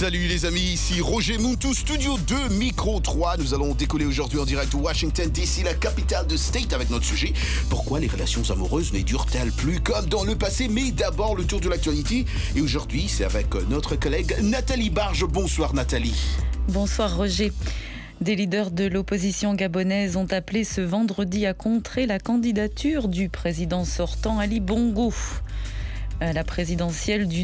Salut les amis, ici Roger Muntu, Studio 2, Micro 3. Nous allons décoller aujourd'hui en direct de Washington DC, la capitale de State, avec notre sujet. Pourquoi les relations amoureuses ne durent-elles plus comme dans le passé? Mais d'abord, le tour de l'actualité. Et aujourd'hui, c'est avec notre collègue Nathalie Barge. Bonsoir Nathalie. Bonsoir Roger. Des leaders de l'opposition gabonaise ont appelé ce vendredi à contrer la candidature du président sortant Ali Bongo à la présidentielle du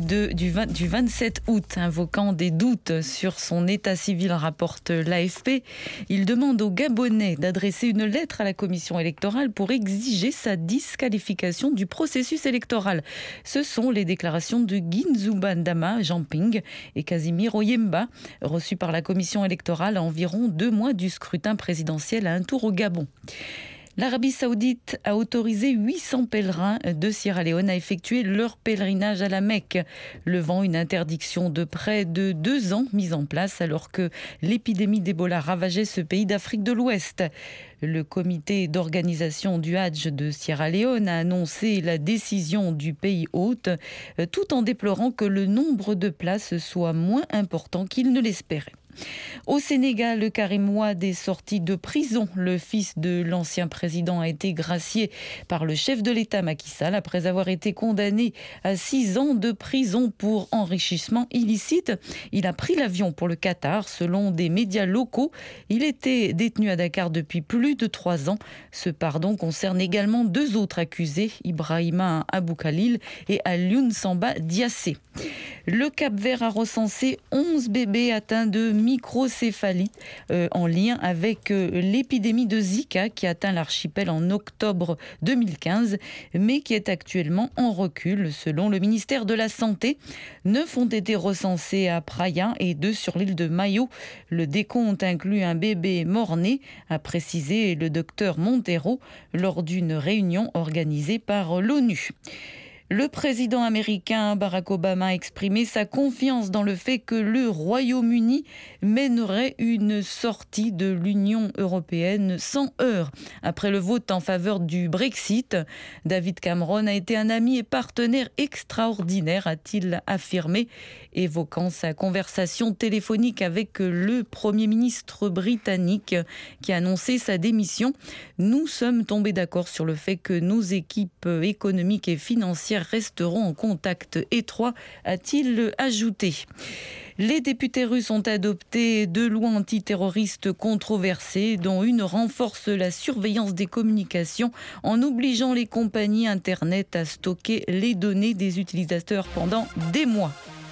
27 août, invoquant des doutes sur son état civil, rapporte l'AFP. Il demande aux Gabonais d'adresser une lettre à la commission électorale pour exiger sa disqualification du processus électoral. Ce sont les déclarations de Ginzuba Ndama Jamping et Casimiro Yemba, reçus par la commission électorale à environ 2 mois du scrutin présidentiel à un tour au Gabon. L'Arabie Saoudite a autorisé 800 pèlerins de Sierra Leone à effectuer leur pèlerinage à la Mecque, levant une interdiction de près de 2 ans mise en place alors que l'épidémie d'Ebola ravageait ce pays d'Afrique de l'Ouest. Le comité d'organisation du Hadj de Sierra Leone a annoncé la décision du pays hôte, tout en déplorant que le nombre de places soit moins important qu'il ne l'espérait. Au Sénégal, Karim Wade est sorti de prison. Le fils de l'ancien président a été gracié par le chef de l'État Macky Sall après avoir été condamné à 6 ans de prison pour enrichissement illicite. Il a pris l'avion pour le Qatar, selon des médias locaux. Il était détenu à Dakar depuis plus de 3 ans. Ce pardon concerne également 2 autres accusés, Ibrahima Abou Khalil et Alioune Samba Diassé. Le Cap-Vert a recensé 11 bébés atteints de microcéphalie en lien avec l'épidémie de Zika qui atteint l'archipel en octobre 2015, mais qui est actuellement en recul. Selon le ministère de la Santé, 9 ont été recensés à Praia et 2 sur l'île de Maio. Le décompte inclut un bébé mort-né, a précisé le docteur Montero lors d'une réunion organisée par l'ONU. Le président américain Barack Obama a exprimé sa confiance dans le fait que le Royaume-Uni mènerait une sortie de l'Union européenne sans heurts. Après le vote en faveur du Brexit, David Cameron a été un ami et partenaire extraordinaire, a-t-il affirmé, évoquant sa conversation téléphonique avec le Premier ministre britannique qui a annoncé sa démission. Nous sommes tombés d'accord sur le fait que nos équipes économiques et financières resteront en contact étroit, a-t-il ajouté. Les députés russes ont adopté 2 lois antiterroristes controversées, dont une renforce la surveillance des communications en obligeant les compagnies Internet à stocker les données des utilisateurs pendant des mois.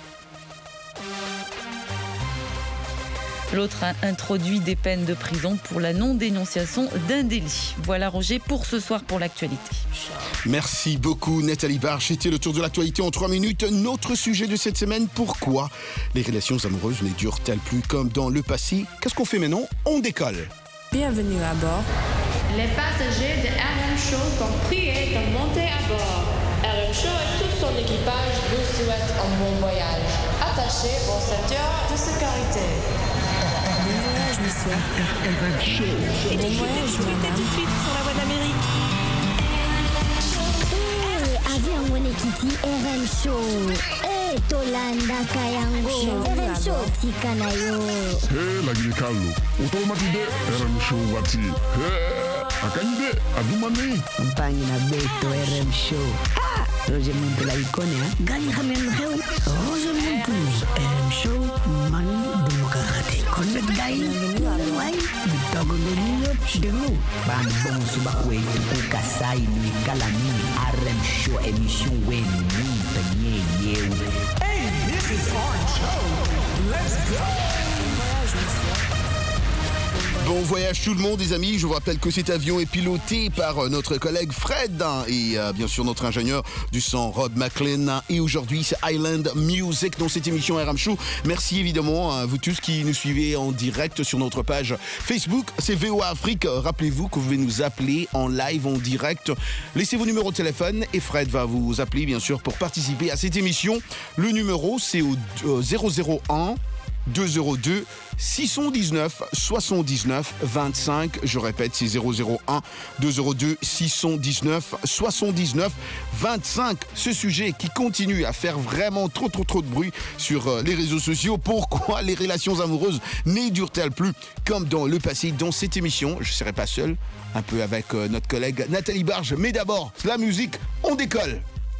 L'autre a introduit des peines de prison pour la non-dénonciation d'un délit. Voilà Roger pour ce soir pour l'actualité. Merci beaucoup Nathalie Barge. C'était le tour de l'actualité en 3 minutes. Notre sujet de cette semaine, pourquoi les relations amoureuses ne durent-elles plus comme dans le passé? Qu'est-ce qu'on fait maintenant? On décolle. Bienvenue à bord. Les passagers de RM Show sont priés de monter à bord. RM Show et tout son équipage vous souhaitent un bon voyage. Attachez vos ceintures de sécurité. Bon voyage, monsieur. Bon voyage, madame. Tout de suite sur la voie d'Amérique. Avion Wenekiti RM Show. Tolanda Kayango. RM Show Tikanayo. Lagi Carlo. Automatique RM Show Wati. Akande Adumani. Compagnie na Beto RM Show. Roger Muntu la icône, hein? Gali Hamel Heu. Roger Muntu. RM Show man demokrate. Connect Dai. Wai, bitagolonyo chidelo. Bambon subakwe ukasai ni kalami RM Show émission wen ni penye yeu. Hey, this is our show. Let's go. Bon voyage, monsieur. Bon voyage tout le monde les amis, je vous rappelle que cet avion est piloté par notre collègue Fred et bien sûr notre ingénieur du son Rob McLean et aujourd'hui c'est Island Music dans cette émission RM Show. Merci évidemment à vous tous qui nous suivez en direct sur notre page Facebook, c'est VOA Afrique. Rappelez-vous que vous pouvez nous appeler en live, en direct. Laissez vos numéros de téléphone et Fred va vous appeler bien sûr pour participer à cette émission. Le numéro c'est au 001 202 619 79 25. Je répète, c'est 001 202 619 79 25. Ce sujet qui continue à faire vraiment trop de bruit sur les réseaux sociaux. Pourquoi les relations amoureuses ne durent-elles plus comme dans le passé? Dans cette émission, je ne serai pas seul, un peu avec notre collègue Nathalie Barge. Mais d'abord, la musique, on décolle.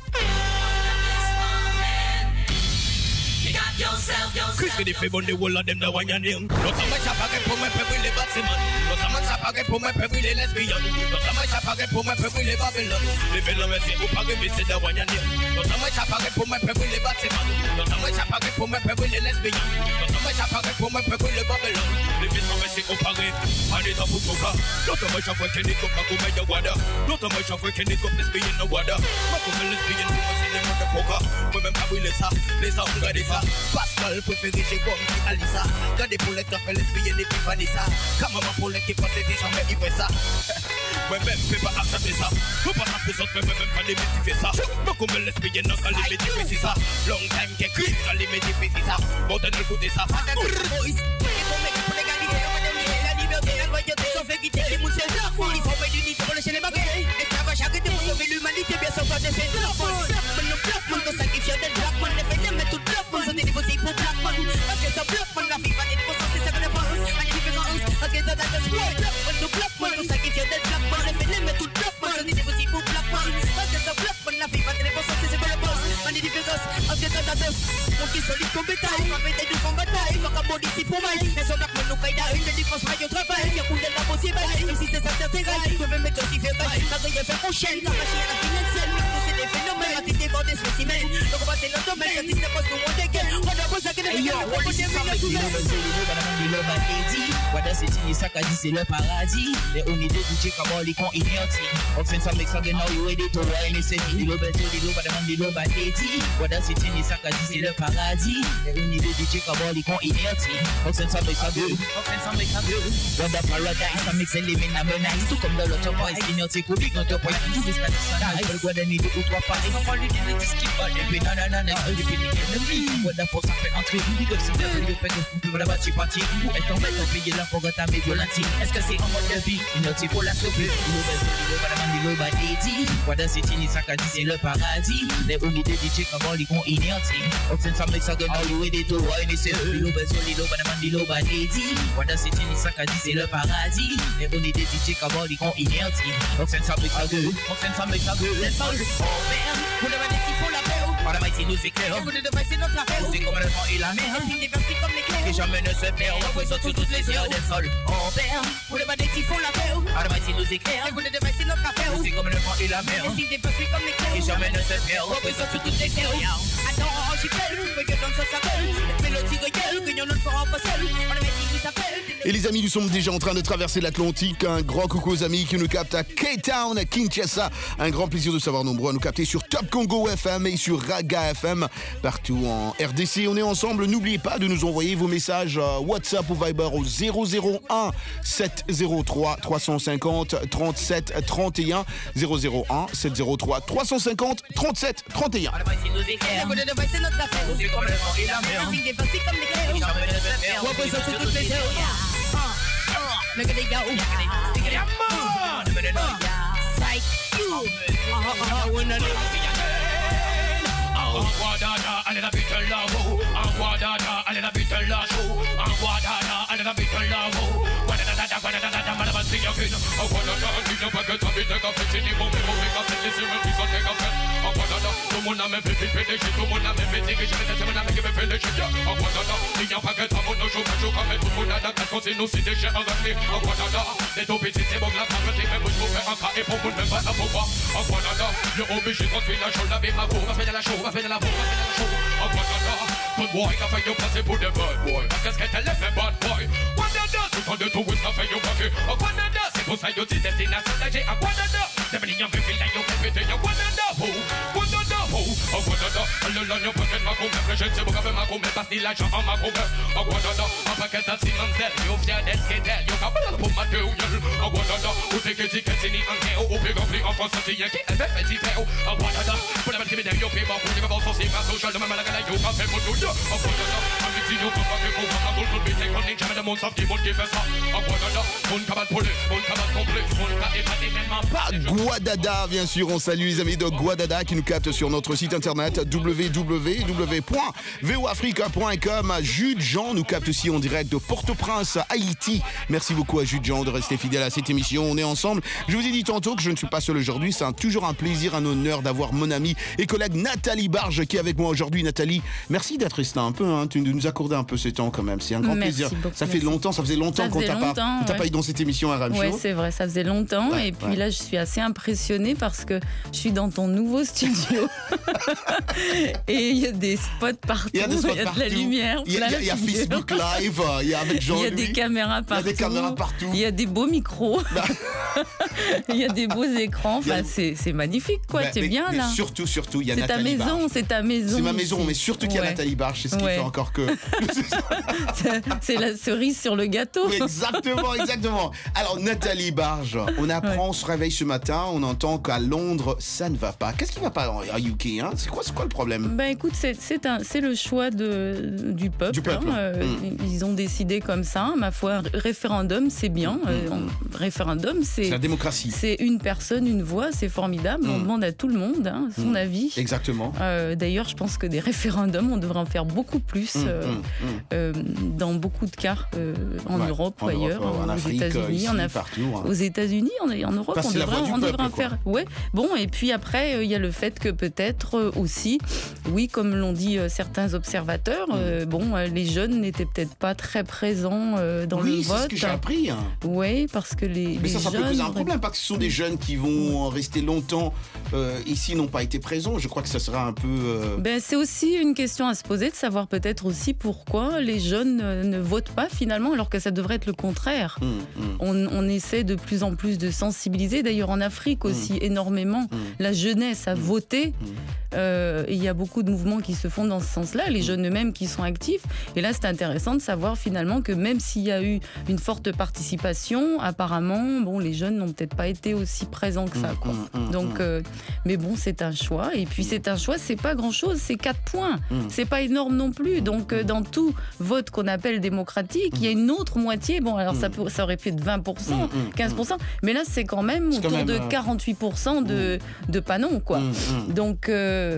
Chris que fait bon the whole of them the one your name. No time I chop again pour my people les bâtiments. No time I chop again pour my people les lesbiennes. No time I chop again pour my people les Babylon. Les veulent me c'est ou pas que c'est the one your name. No time I chop again pour my people les bâtiments. No time I chop again pour my people les lesbiennes. No time I chop again pour my people les Babylon. Les veulent me c'est ou pas que allez dans pour toi. No time I chop again pour pas que me water. No time I chop again pour lesbienne no water. Ma comme lesbienne pour moi c'est le motherfucker. Moi même pas brûler ça, les ça on garder ça. Pascal préféré j'ai comme Alissa. Gardez pour les cafés lesbiennes et puis Vanessa. Comme maman pour les qui pensent jamais il fait ça. Moi-même fais pas accepter ça. Nous pas ça pour autres, moi-même pas les métiers ça. Moi comme lesbiennes non quand les métiers c'est ça. Long time que Chris quand les métiers c'est ça. Bon t'as écouté ça. Solide comme bétail, ma bête de son bataille, ma cabot d'ici pour mal. Mais son bac me nous caille une de défense maille au travail. Y'a coulé la possible, même si c'est ça s'intégral. Je vais mettre aussi fait bail, ma grille fait prochaine. La machine à la financière, mais c'est des phénomènes, la tête des des spécimens. Donc on va c'est le domaine, la tête c'est pas tout le monde dégueule. On a besoin que les gens on les Wada c'est signé ça qu'a dit c'est le paradis. Les omis de DJ comment les cons inerti. On fait ça avec ça que now you ready to wine. C'est dit le bezo di lo bada man di lo badeti. Wada c'est signé ça qu'a dit c'est le paradis. Les omis de DJ comment les cons inerti. On fait ça avec ça que on fait ça avec ça que Wada paradise ça mix les men à menace. Tout comme dans l'autre boys inerti comique notre point tout c'est pas ça. Je Wada ni deux ou trois pareils. On parle de disques qui parlent et puis nanana depuis l'ennemi. Wada pour ça fait entrer du comme si de fait que pour la bâtir partie pour être en fait on paye la pour ta mes violenti. Est-ce que c'est en mode de vie inerti pour la sauver. Le badeti, Wada City ni ça qu'a dit c'est le paradis. Les omis de DJ comment les cons inerti. On fait ça avec ça que now you ready to wine. C'est le bezo lilo badaman di lo badeti. Wada City ni ça qu'a dit c'est le paradis. Les omis de DJ comment les cons inerti. On fait ça avec ça que on fait ça avec ça que let's all oh man. Vous le badeti pour la paix. Wada Mighty nous éclaire. Vous le devez c'est notre affaire. C'est comme le vent et la mer. C'est des vertus comme l'éclair. Et jamais ne se perd. On représente sur toutes les heures let's all oh man. Vous le badeti pour la paix. Wada Mighty nous éclaire. Vous le devez c'est notre affaire. C'est comme le vent et la mer. Et si des peuples comme les et jamais ne se perd. Représente sur toutes les terres. Attends, j'y pèle. Regarde comme ça s'appelle. Les mélodies gueule. Que y'en a pas en passel. On a mis qui s'appelle. Et les amis, nous sommes déjà en train de traverser l'Atlantique. Un grand coucou aux amis qui nous captent à Cape Town, à Kinshasa. Un grand plaisir de savoir nombreux à nous capter sur Top Congo FM et sur Raga FM. Partout en RDC, on est ensemble. N'oubliez pas de nous envoyer vos messages WhatsApp ou Viber au 001 703 350 37 31. 001 703 350 37 31. Look at it go. Look at it go. Psych you. Guadada, a little bit of love. Guadada, a little bit of love. Guadada, a little bit of love. Guadada, man, see you again. Guadada, you know, back at the bit of a city, move, listen, we can take a pen. Guadada, tout le monde a même fait pédécher, tout le monde a même fait tirer, je vais te dire, mais pédécher. Guadada, il y a pas que ta mono, je mais tout le monde a d'accord, quand c'est nous, c'est déjà arrêté. Guadada, les deux petits, c'est bon, la pauvreté, même je vous fais un cas, et pour vous, même pas ça pour moi. Guadada, le obligé, quand c'est la chose, la bête, ma peau, va faire de la chose, va faire de la peau, va faire de la chose. Guadada, tout boy, qu'a fait you passer pour des bad boy. Parce qu'est-ce qu'elle a fait bad boy? Guadada, tout en de tout, qu'a fait you passer. Guadada, c'est pour ça you dis destination d'âge. Guadada, c'est bien, you feel like you can fit in. Guadada, oh, Guadada, oh, Aguadada, all'anno perché ma come presenza come ma come pastilla già ma come Aguadada, ma perché tanti non sei io fiade che te io capello per Matteo Aguadada, o te che ti ni anche o per compri en France si che è perfetti feo Aguadada, pour la mettre io per ma pour ma so si ma social de ma la io fa per modo Aguadada, avec io pour pas que pour pas pour tout biter qu'on n'est jamais de monde sauf qui monde qui fait ça Aguadada, mon cabal police, mon cabal complexe, mon cabal épaté même pas Guadada, bien sûr, on salue les amis de Guadada qui nous captent sur notre site internet www.voafrica.com. Jude Jean nous capte aussi en direct de Port-au-Prince, Haïti. Merci beaucoup à Jude Jean de rester fidèle à cette émission. On est ensemble. Je vous ai dit tantôt que je ne suis pas seul aujourd'hui. C'est toujours un plaisir, un honneur d'avoir mon amie et collègue Nathalie Barge qui est avec moi aujourd'hui. Nathalie, merci d'être restée un peu, hein, de nous accorder un peu ce temps quand même. C'est un grand plaisir. Beaucoup, ça fait longtemps, ça faisait longtemps qu'on t'a pas eu dans cette émission RM Show. Oui, c'est vrai, ça faisait longtemps. Et puis là, je suis assez impressionnée parce que je suis dans ton nouveau studio. Et il y a des spots partout, il y a de la lumière. Il y a Facebook Live, il y a avec Jean-Louis. Il y a des caméras partout. Il y a des beaux micros. Il y a des beaux écrans. Enfin, c'est magnifique, quoi. Tu es bien là. Surtout, il y a Nathalie Barge. C'est ta maison. C'est ma maison, mais surtout qu'il y a Nathalie Barge. C'est ce qui fait encore que. C'est la cerise sur le gâteau. Exactement. Alors, Nathalie Barge, on apprend, on se réveille ce matin, on entend qu'à Londres, ça ne va pas. Qu'est-ce qui ne va pas en UK, hein? C'est quoi le problème? Ben écoute, c'est le choix du peuple. Ils ont décidé comme ça. Ma foi, un référendum, c'est bien. Référendum, c'est la démocratie. C'est une personne, une voix, c'est formidable. On demande à tout le monde son avis. Exactement. D'ailleurs, je pense que des référendums, on devrait en faire beaucoup plus dans beaucoup de cas en Europe ou ailleurs, en Afrique, États-Unis, partout. Aux États-Unis, en Europe, on devrait en faire. Ouais. Bon, et puis après, il y a le fait que peut-être aussi, oui, comme l'ont dit certains observateurs, les jeunes n'étaient peut-être pas très présents dans le vote. Oui, c'est ce que j'ai appris. Oui, parce que mais ça peut poser un problème, parce que ce sont des jeunes qui vont rester longtemps ici, n'ont pas été présents. Je crois que ça sera un peu... c'est aussi une question à se poser, de savoir peut-être aussi pourquoi les jeunes ne votent pas finalement, alors que ça devrait être le contraire. On essaie de plus en plus de sensibiliser, d'ailleurs en Afrique aussi énormément, la jeunesse à voter. Il y a beaucoup de mouvements qui se font dans ce sens-là, les jeunes eux-mêmes qui sont actifs. Et là, c'est intéressant de savoir finalement que même s'il y a eu une forte participation, apparemment, les jeunes n'ont peut-être pas été aussi présents que ça, quoi. Donc, mais bon, c'est un choix. Et puis, c'est un choix, c'est pas grand-chose, c'est 4 points. C'est pas énorme non plus. Donc, dans tout vote qu'on appelle démocratique, il y a une autre moitié. Bon, alors ça aurait pu être 20%, 15%, mais là, c'est quand même autour de 48% de pas non, quoi. Donc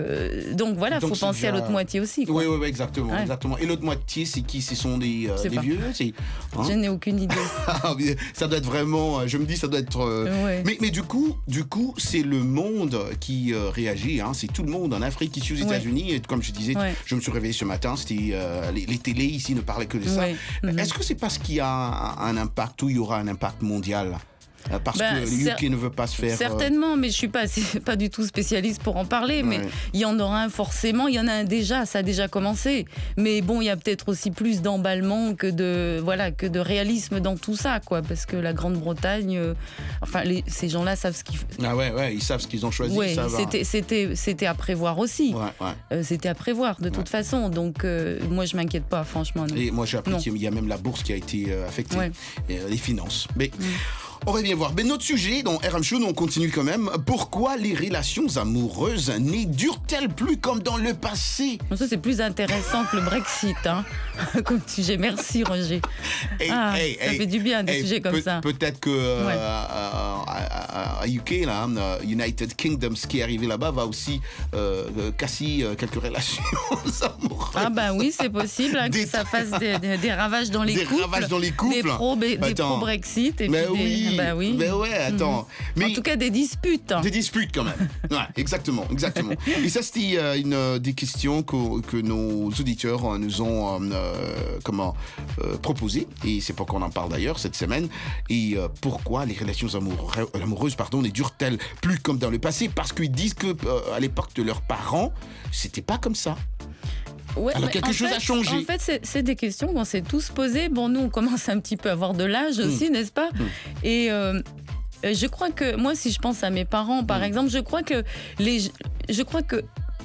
voilà, il faut penser à l'autre moitié aussi, quoi. Oui, exactement. Et l'autre moitié, c'est qui? Ce sont des vieux? Je n'ai aucune idée. Ça doit être vraiment... Je me dis, ça doit être... Mais du coup, c'est le monde qui réagit. Hein. C'est tout le monde en Afrique, ici aux États-Unis. Et comme je disais, je me suis réveillé ce matin, c'était les télés ici ne parlaient que de ça. Est-ce que c'est parce qu'il y a un impact, ou il y aura un impact mondial? Parce que le UK ne veut pas se faire... Certainement, mais je ne suis pas du tout spécialiste pour en parler, mais il y en aura un forcément, il y en a un déjà, ça a déjà commencé. Mais bon, il y a peut-être aussi plus d'emballement que de réalisme dans tout ça, quoi, parce que la Grande-Bretagne, ces gens-là savent ce qu'ils font. Ah ouais, ils savent ce qu'ils ont choisi. Oui, c'était à prévoir aussi. C'était à prévoir, de toute façon. Donc, moi, je ne m'inquiète pas, franchement. Non. Et moi, j'ai appris qu'il y a même la bourse qui a été affectée, les finances. Mais... On va bien voir. Mais notre sujet dans RM Show, on continue quand même. Pourquoi les relations amoureuses ne durent-elles plus comme dans le passé? Ça, c'est plus intéressant que le Brexit, hein, comme sujet. Merci, Roger. Ça fait du bien, des sujets comme ça. Peut-être que à UK, là, United Kingdom, ce qui est arrivé là-bas, va aussi casser quelques relations amoureuses. Ah bah oui, c'est possible que ça fasse des ravages dans les couples. Des ravages dans les couples. Des pro-Brexit. Et puis oui. Mais ouais, attends. Mais en tout cas, des disputes. Des disputes, quand même. Ouais, exactement. Et ça, c'était une des questions que nos auditeurs nous ont proposées. Et c'est pourquoi on en parle d'ailleurs cette semaine. Et pourquoi les relations amoureuses ne durent-elles plus comme dans le passé? Parce qu'ils disent que à l'époque de leurs parents, c'était pas comme ça. Ouais, alors quelque chose a changé. En fait, c'est des questions qu'on s'est tous posées. Bon, nous, on commence un petit peu à avoir de l'âge aussi, n'est-ce pas? Et je crois que, moi, si je pense à mes parents, par exemple, je crois que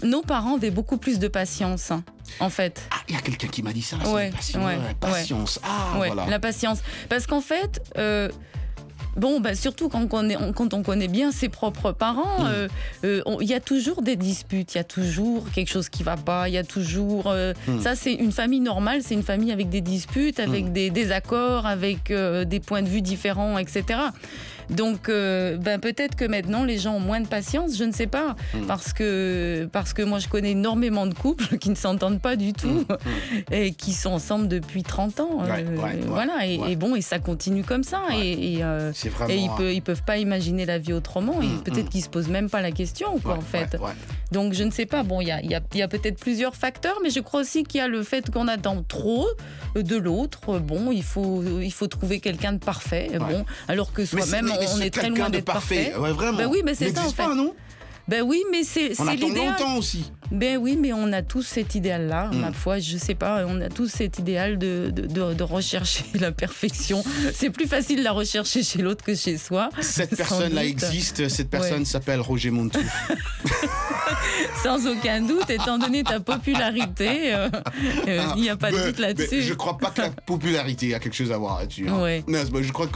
nos parents avaient beaucoup plus de patience, en fait. Ah, il y a quelqu'un qui m'a dit ça. Ouais, patience. Ah, voilà. La patience. Parce qu'en fait... surtout quand on connaît bien ses propres parents, il y a toujours des disputes, il y a toujours quelque chose qui va pas, il y a toujours... Ça, c'est une famille normale, c'est une famille avec des disputes, avec des désaccords, avec des points de vue différents, etc. Donc, peut-être que maintenant, les gens ont moins de patience, je ne sais pas. Parce que moi, je connais énormément de couples qui ne s'entendent pas du tout et qui sont ensemble depuis 30 ans. Et ça continue comme ça. Vraiment... Et ils peuvent pas imaginer la vie autrement. Et peut-être qu'ils se posent même pas la question, en fait. Donc, je ne sais pas. Bon, il y a peut-être plusieurs facteurs, mais je crois aussi qu'il y a le fait qu'on attend trop de l'autre. Bon, il faut trouver quelqu'un de parfait. Bon, alors que soi-même, on est très loin d'être parfait. Ouais, vraiment. Ben oui, mais c'est ça en fait. Pas, non? Ben oui, mais c'est l'idéal. On attend longtemps aussi. Ben oui, mais on a tous cet idéal-là. Ma foi, je sais pas, on a tous cet idéal de rechercher la perfection. C'est plus facile de la rechercher chez l'autre que chez soi. Cette personne-là existe. Cette personne s'appelle Roger Montou. Sans aucun doute, étant donné ta popularité, il n'y a pas de doute là-dessus. Je crois pas que la popularité a quelque chose à voir là-dessus. Hein. Ouais. Non, je crois que...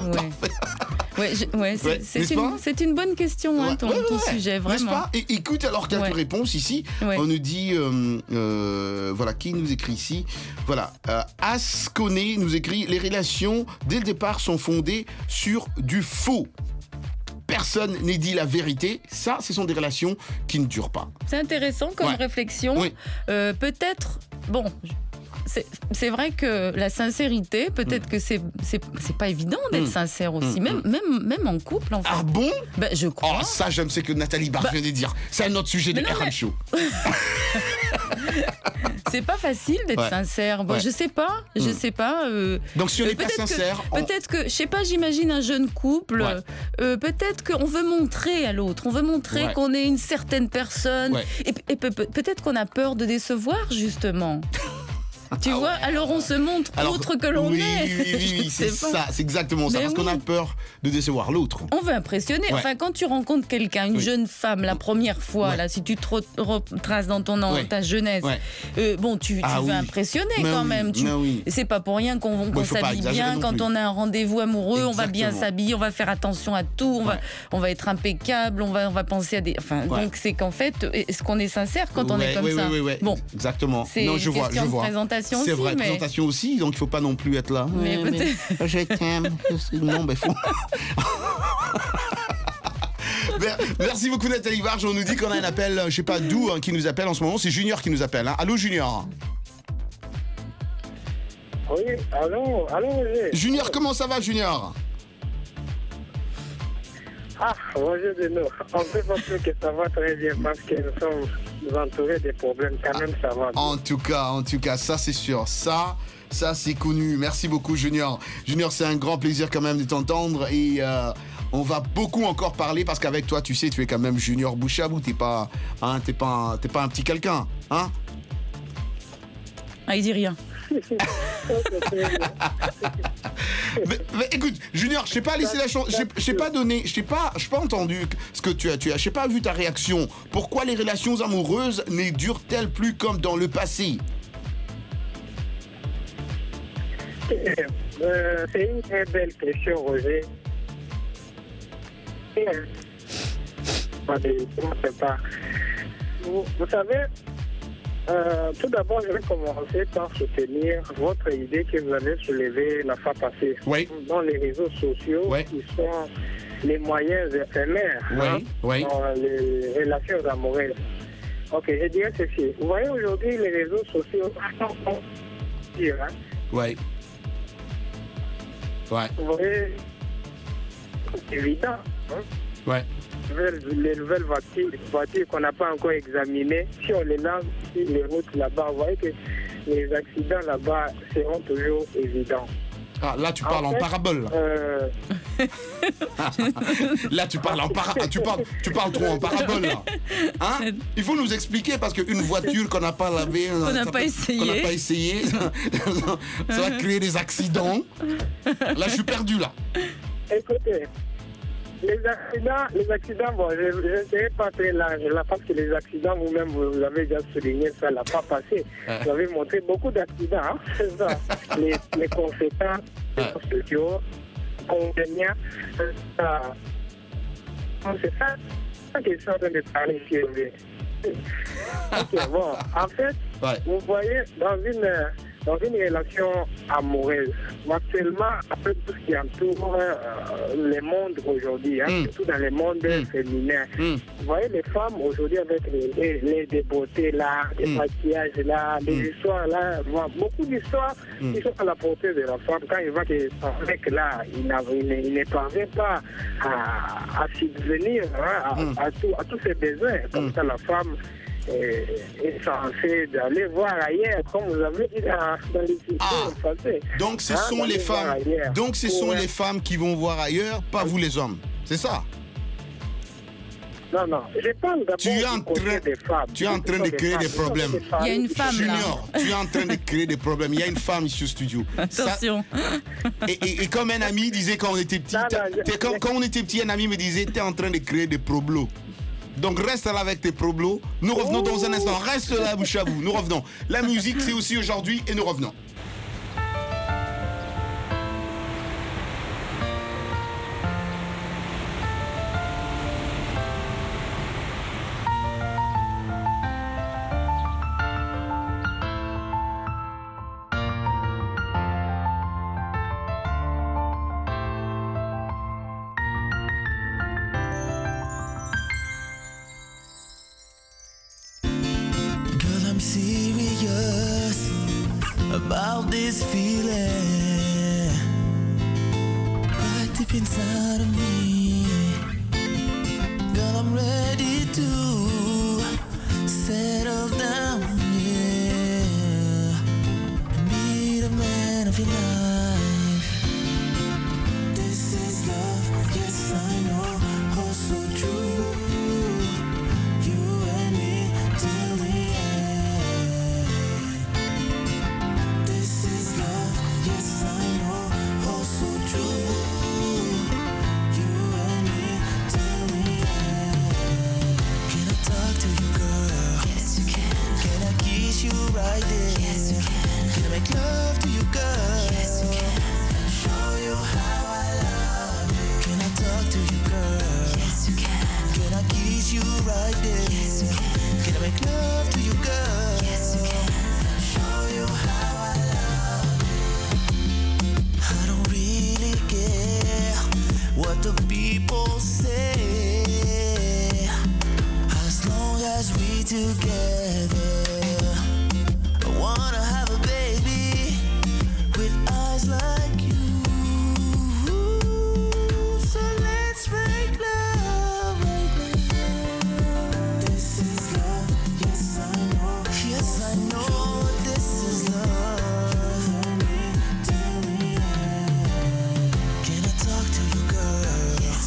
c'est une bonne question, ton sujet, vraiment. N'est-ce pas? Et écoute, alors quelques réponses ici. On nous dit, voilà, qui nous écrit ici? Voilà, Asconé nous écrit: les relations, dès le départ, sont fondées sur du faux. Personne n'est dit la vérité. Ça, ce sont des relations qui ne durent pas. C'est intéressant comme réflexion. Oui. Peut-être, bon... C'est vrai que la sincérité, peut-être que c'est pas évident d'être sincère aussi, même en couple en fait. Ah bon? Je crois. Oh, ça j'aime, c'est que Nathalie Barre vient de dire. C'est un autre sujet de RM Show. C'est pas facile d'être sincère. Bon, je sais pas. Donc si on n'est pas sincère, peut-être que, je sais pas, j'imagine un jeune couple. Peut-être qu'on veut montrer à l'autre, on veut montrer qu'on est une certaine personne, et peut-être qu'on a peur de décevoir justement. Tu vois, alors on se montre autre que l'on est. Oui, c'est ça, c'est exactement ça. Parce qu'on a peur de décevoir l'autre. On veut impressionner. Enfin, quand tu rencontres quelqu'un, une jeune femme, la première fois, là, si tu te retraces dans ta jeunesse, tu veux impressionner quand même. C'est pas pour rien qu'on s'habille bien. Quand on a un rendez-vous amoureux, on va bien s'habiller, on va faire attention à tout, on va être impeccable, on va penser à des... Enfin, donc c'est qu'en fait, est-ce qu'on est sincère quand on est comme ça? Bon, exactement. Non, je vois. C'est vrai, présentation aussi, donc il ne faut pas non plus être là. Mais je t'aime. Non, faut... Merci beaucoup Nathalie Varge. On nous dit qu'on a un appel, je sais pas d'où, qui nous appelle en ce moment. C'est Junior qui nous appelle. Hein. Allô Junior? Oui, allô Roger. Junior, comment ça va Junior? Roger de nous. On peut penser que ça va très bien parce que nous sommes entourés des problèmes. Quand même, ça va. En tout cas, ça c'est sûr. Ça c'est connu. Merci beaucoup Junior. Junior, c'est un grand plaisir quand même de t'entendre et on va beaucoup encore parler parce qu'avec toi, tu sais, tu es quand même Junior Bouchabou. T'es pas un petit quelqu'un, hein? Il dit rien. mais écoute, Junior, je t'ai pas laissé la chance, je t'ai pas entendu ce que tu as, j'ai pas vu ta réaction. Pourquoi les relations amoureuses ne durent-elles plus comme dans le passé? C'est une très belle question, Roger. Vous savez, tout d'abord, je vais commencer par soutenir votre idée que vous avez soulevée la fois passée. Dans les réseaux sociaux, qui sont les moyens éphémères dans les relations amoureuses. Ok, je dirais ceci. Vous voyez aujourd'hui les réseaux sociaux, vous voyez, c'est évident. Les nouvelles voitures qu'on n'a pas encore examinées, si on les lance sur les routes là-bas, vous voyez que les accidents là-bas seront toujours évidents. Ah, là, tu parles en parabole. Là, tu parles tu parles trop en parabole. Là. Hein? Il faut nous expliquer parce qu'une voiture qu'on n'a pas lavée, qu'on n'a pas essayé, ça va créer des accidents. Là, je suis perdu là. Écoutez, Les accidents, bon, je ne serai pas très large là parce que les accidents, vous-même, vous avez déjà souligné ça, n'a pas passé. Vous avez montré beaucoup d'accidents, hein, c'est ça. Les conséquences, les sociaux, convenants, c'est ça que je suis en train de parler ici. Ok, bon, en fait, vous voyez, dans une relation amoureuse, actuellement, après tout ce qui entoure le monde aujourd'hui, surtout dans le monde féminin, vous voyez les femmes aujourd'hui avec les débeautés là, les maquillages là, les histoires là, beaucoup d'histoires qui sont à la portée de la femme. Quand il voit que son mec là, il ne parvient pas à subvenir à tous ses besoins, comme ça la femme est censée d'aller voir ailleurs, comme vous avez dit dans les histoires passées. Donc ce sont les femmes. Donc ce sont les femmes qui vont voir ailleurs, pas vous les hommes. C'est ça? Non, je parle d'abord des femmes. Tu es en train de créer des problèmes. Il y a une femme Junior, tu es en train de créer des problèmes. Il y a une femme ici au studio. Attention. Et comme un ami disait quand on était petit, quand on était petit, un ami me disait, tu es en train de créer des problèmes. Donc reste là avec tes problèmes. Nous revenons dans un instant. Reste là, bouche à bout. Nous revenons. La musique, c'est aussi aujourd'hui et nous revenons. About this feeling right deep inside of me. Girl, I'm ready to settle down, yeah, and be the man of your life. This is love, yes I know, oh so true. You and me till the end. This is love, yes I know, oh so true. You and me till the end. Can I talk to you, girl? Yes you can. Can I kiss you right there? Yes you can. Can I make love to you, girl? Yes you can. And show you how I love you. Can I talk to you, girl? Yes you can. Can I kiss you right there? Yes you can. Can I make love to you, girl? Yes you can. And show you how I love you. I don't really care what the people say, as long as we together. I wanna have a baby with eyes like you. So let's make love right now. This is love, yes I know. Yes I know this is love. Tell me, can I talk to you, girl? Yes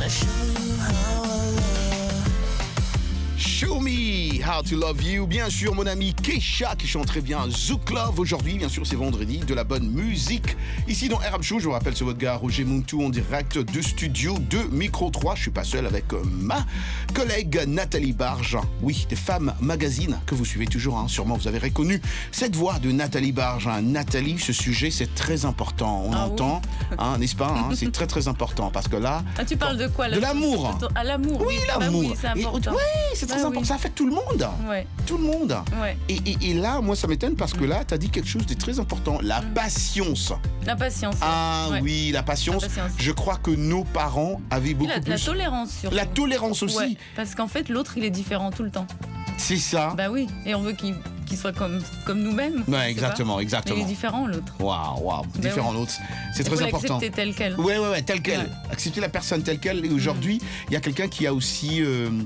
Show me how to love you. Bien sûr, mon ami Kesha qui chante très bien Zouk Love. Aujourd'hui, bien sûr, c'est vendredi, de la bonne musique. Ici dans RM Show, je vous rappelle, c'est votre gars Roger Muntu en direct de Studio 2, Micro 3. Je suis pas seul avec ma collègue Nathalie Barge. Oui, des Femmes Magazine que vous suivez toujours. Hein. Sûrement, vous avez reconnu cette voix de Nathalie Barge. Hein. Nathalie, ce sujet, c'est très important. On entend, oui. hein, n'est-ce pas hein, c'est très, très important parce que là... Ah, tu parles de quoi là? De l'amour. À l'amour. Oui, l'amour. Oui, c'est important. Oui, c'est très important. Ça affecte tout le monde. Ouais. Tout le monde. Ouais. Et là, moi, ça m'étonne parce que là, tu as dit quelque chose de très important. La patience. La patience. Ah ouais. oui, la patience. Je crois que nos parents avaient beaucoup plus... La tolérance, surtout. La tolérance aussi. Ouais, parce qu'en fait, l'autre, il est différent tout le temps. C'est ça. Bah oui, et on veut qu'il soit comme nous-mêmes. Ouais, exactement. Mais il est différent, l'autre. Waouh, différent, l'autre. C'est très important. L'accepter tel quel. Ouais, tel quel. Ouais. Accepter la personne telle quelle. Et aujourd'hui, il y a quelqu'un qui a aussi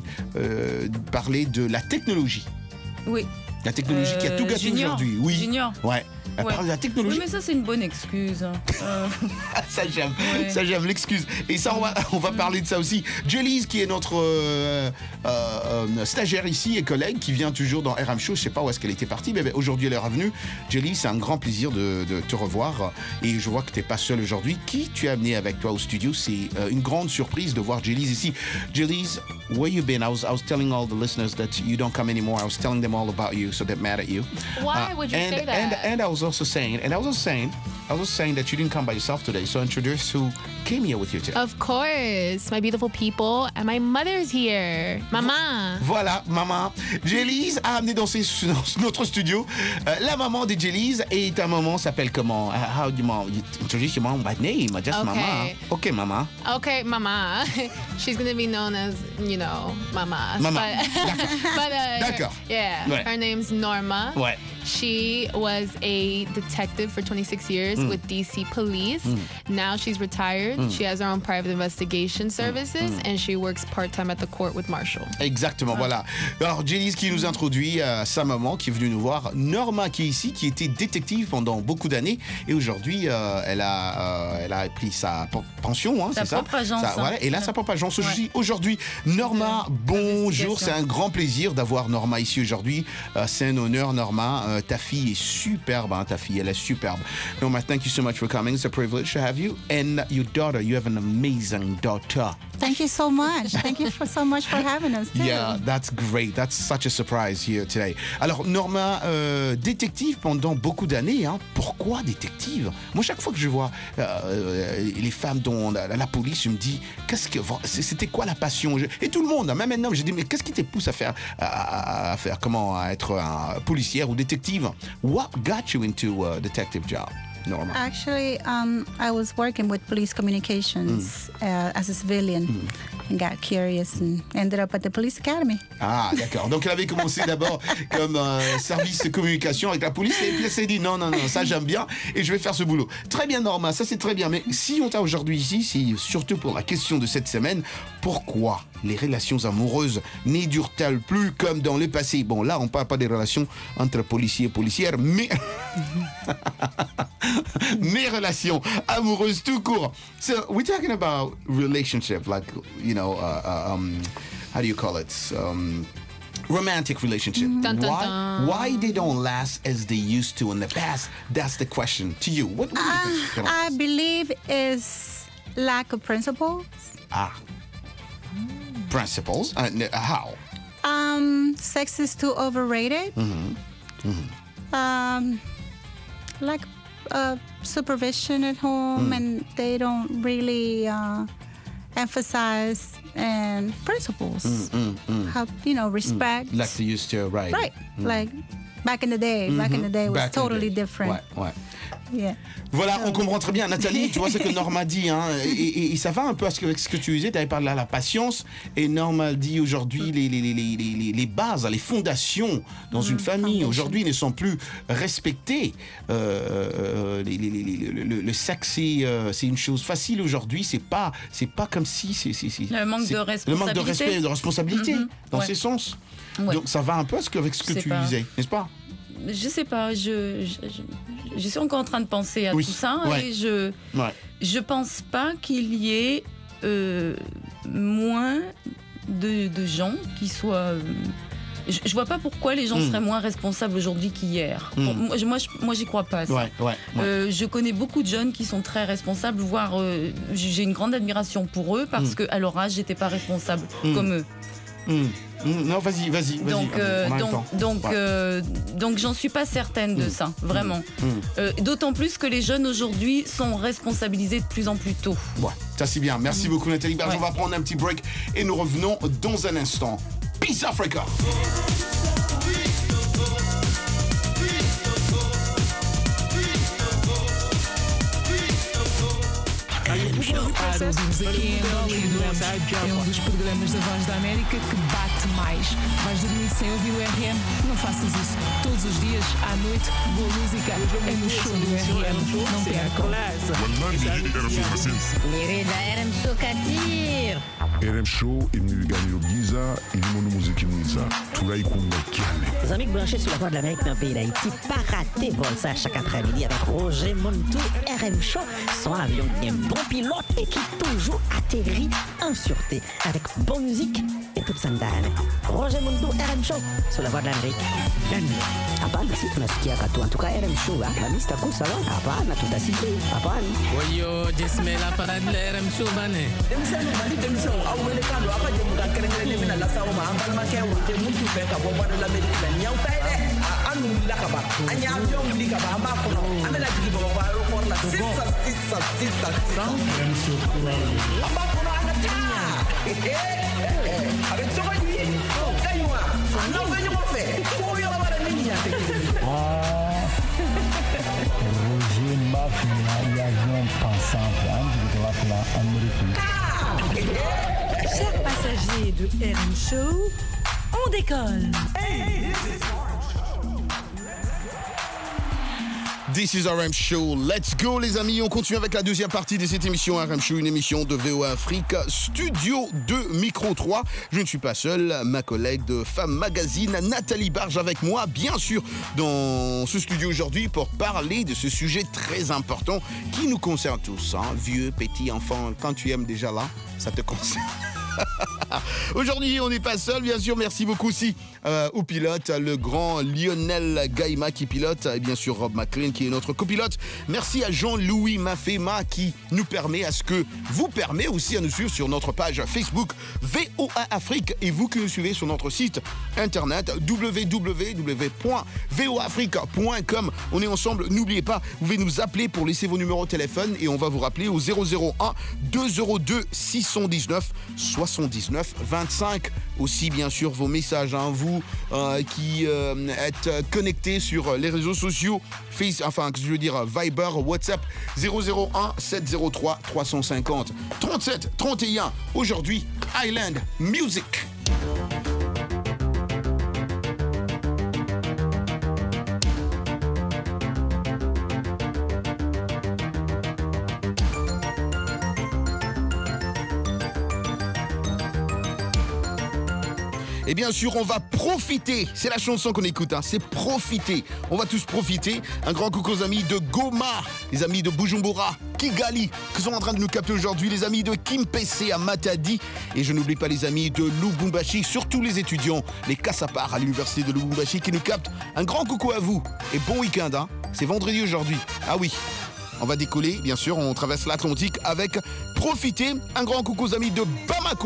parlé de la technologie. Oui. La technologie qui a tout gâté aujourd'hui. Oui. Junior. Ouais. Elle parle de la technologie. Oui, mais ça, c'est une bonne excuse. Ça, j'aime. Ouais. Ça, j'aime l'excuse. Et ça, on va parler de ça aussi. Jelly's, qui est notre stagiaire ici et collègue, qui vient toujours dans RM Show. Je ne sais pas où est-ce qu'elle était partie, mais aujourd'hui, elle est revenue. Jelly's, c'est un grand plaisir de te revoir. Et je vois que tu n'es pas seule aujourd'hui. Qui tu as amené avec toi au studio? C'est une grande surprise de voir Jelly's ici. Jelly's, where you been? I was telling all the listeners that you don't come anymore. I was telling them all about you, so they're mad at you. Why would you say that? And I was also saying that you didn't come by yourself today. So introduce who came here with you today. Of course, my beautiful people, and my mother's here, Mama. Voilà, Maman. Jelly's a amené dans notre studio la maman de Jelly's, et ta maman s'appelle comment? How do you introduce your mom by name? Just okay. Mama. Okay, Mama. Okay, Mama. She's gonna be known as, Mama. Mama. But D'accord. Yeah. Ouais. Her name's Norma. Ouais. She was a detective for 26 years with DC Police. Now she's retired. She has her own private investigation services and she works part-time at the court with Marshall. Exactement, voilà. Alors, Jelly's qui nous introduit sa maman qui est venue nous voir. Norma qui est ici, qui était détective pendant beaucoup d'années. Et aujourd'hui, elle a pris sa pension, hein, c'est ça? Sa propre agence. Voilà, et là, sa propre agence. Aujourd'hui, Norma, bonjour. C'est un grand plaisir d'avoir Norma ici aujourd'hui. C'est un honneur, Norma. Ta fille est superbe, hein, ta fille, elle est superbe. Norma, thank you so much for coming. It's a privilege to have you. And your daughter, you have an amazing daughter. Thank you so much. Thank you so much for having us too. Yeah, that's great. That's such a surprise here today. Alors, Norma, détective pendant beaucoup d'années. Hein. Pourquoi détective? Moi, chaque fois que je vois les femmes dans la police, je me dis, c'était quoi la passion? Et tout le monde, même maintenant, je dis, mais qu'est-ce qui te pousse à être un policière ou détective? What got you into a detective job? Norma. Actually, I was working with police communications as a civilian and got curious and ended up at the police academy. Ah, d'accord. Donc, elle avait commencé d'abord comme service de communication avec la police et puis elle s'est dit non, ça j'aime bien et je vais faire ce boulot. Très bien, Norma, ça c'est très bien. Mais si on t'a aujourd'hui ici, c'est surtout pour la question de cette semaine. Pourquoi les relations amoureuses ne durent-elles plus comme dans le passé? Bon, là, on ne parle pas des relations entre policiers et policières, mais... mes relations amoureuses tout court. So we're talking about relationship, like, how do you call it? Romantic relationship. Dun, dun, dun. Why they don't last as they used to in the past? That's the question to you. What do you think? I believe is lack of principles. Principles? How? Sex is too overrated. Like supervision at home, and they don't really emphasize principles. How, respect. Like they used to, right? Right. Like back in the day. Back in the day was totally different. Ouais. Yeah. Voilà, on comprend très bien. Nathalie, tu vois ce que Norma dit, hein, et ça va un peu avec ce que tu disais, tu avais parlé de la patience, et Norma dit aujourd'hui les bases, les fondations dans une famille, aujourd'hui ne sont plus respectées. Le sexe, c'est une chose facile aujourd'hui, c'est pas comme si... Le manque de responsabilité. Le manque de respect et de responsabilité, dans ces sens. Ouais. Donc ça va un peu avec ce que tu disais, n'est-ce pas? Je sais pas, je suis encore en train de penser à tout ça et je pense pas qu'il y ait moins de gens qui soient... Je vois pas pourquoi les gens seraient moins responsables aujourd'hui qu'hier. Bon, moi, j'y crois pas. Ça. Je connais beaucoup de jeunes qui sont très responsables, voire j'ai une grande admiration pour eux parce qu'à leur âge, j'étais pas responsable comme eux. Non, vas-y. Donc j'en suis pas certaine de ça, vraiment. D'autant plus que les jeunes aujourd'hui sont responsabilisés de plus en plus tôt. Ouais, ça c'est bien. Merci beaucoup Nathalie Berge. On va prendre un petit break et nous revenons dans un instant. Peace Africa. Ouvimos aqui em Angola e é um dos programas da Voz da América que bate mais. Vais dormir sem ouvir o RM? Não faças isso. Todos os dias, à noite, boa música é no show do RM. Não percam. Lirida RM Show Katir. RM Show, il nous gagne au Giza, il nous montre musique Giza. Tout là, il compte Les amis branchés sur la Voix de l'Amérique dans le pays d'Haïti, pas rater vol ça chaque après-midi avec Roger Montou, RM Show, son avion qui est un bon pilote et qui toujours atterrit en sûreté avec bonne musique et toute sandale. Roger Montou, RM Show sur la Voix de l'Amérique. Hapana, si tunasikia katu. En tout cas, RM Show, la mista kusa wa. Hapana, tutasikia. Hapana. Oyo, jismela para de RM Show bane. Demisano bali demisano awele kando apa je muka kerengere mina la sawo ma ambal ma kewo te muntu fe ka bomba de l'Amérique la nyaw tayde anu la ka ba anya avion li ka ba ma ko no amela digi bo ba aéroport la sissa RM Show amba ko no ana ta avec tout le monde kaywa non venez mo fe ko yo la bara mini ya te Roger Mafia e avião passante antes de lá pela Amérique. Chers passagers de RM Show, on décolle. This is RM Show. Let's go les amis. On continue avec la deuxième partie de cette émission RM Show, une émission de VOA Afrique, Studio 2, Micro 3. Je ne suis pas seul, ma collègue de Femme Magazine, Nathalie Barge, avec moi, bien sûr, dans ce studio aujourd'hui pour parler de ce sujet très important qui nous concerne tous. Hein. Vieux, petit, enfant, quand tu aimes déjà là, ça te concerne. Aujourd'hui, on n'est pas seul, bien sûr. Merci beaucoup aussi au pilote, le grand Lionel Gaïma qui pilote, et bien sûr Rob McLean qui est notre copilote. Merci à Jean-Louis Mafema qui nous permet vous permet aussi à nous suivre sur notre page Facebook VOA Afrique et vous qui nous suivez sur notre site internet www.voafrique.com. On est ensemble, n'oubliez pas, vous pouvez nous appeler pour laisser vos numéros de téléphone et on va vous rappeler au 001 202 619 79 25. Aussi bien sûr vos messages, hein, vous qui êtes connectés sur les réseaux sociaux, Viber, WhatsApp 001 703 350 37 31. Aujourd'hui, Island Music. Et bien sûr, on va profiter. C'est la chanson qu'on écoute, hein, c'est profiter. On va tous profiter. Un grand coucou aux amis de Goma, les amis de Bujumbura, Kigali, qui sont en train de nous capter aujourd'hui, les amis de Kimpese à Matadi. Et je n'oublie pas les amis de Lubumbashi, surtout les étudiants, les Kassapar à l'université de Lubumbashi qui nous captent. Un grand coucou à vous et bon week-end. Hein. C'est vendredi aujourd'hui. Ah oui. On va décoller, bien sûr, on traverse l'Atlantique avec Profiter. Un grand coucou aux amis de Bamako.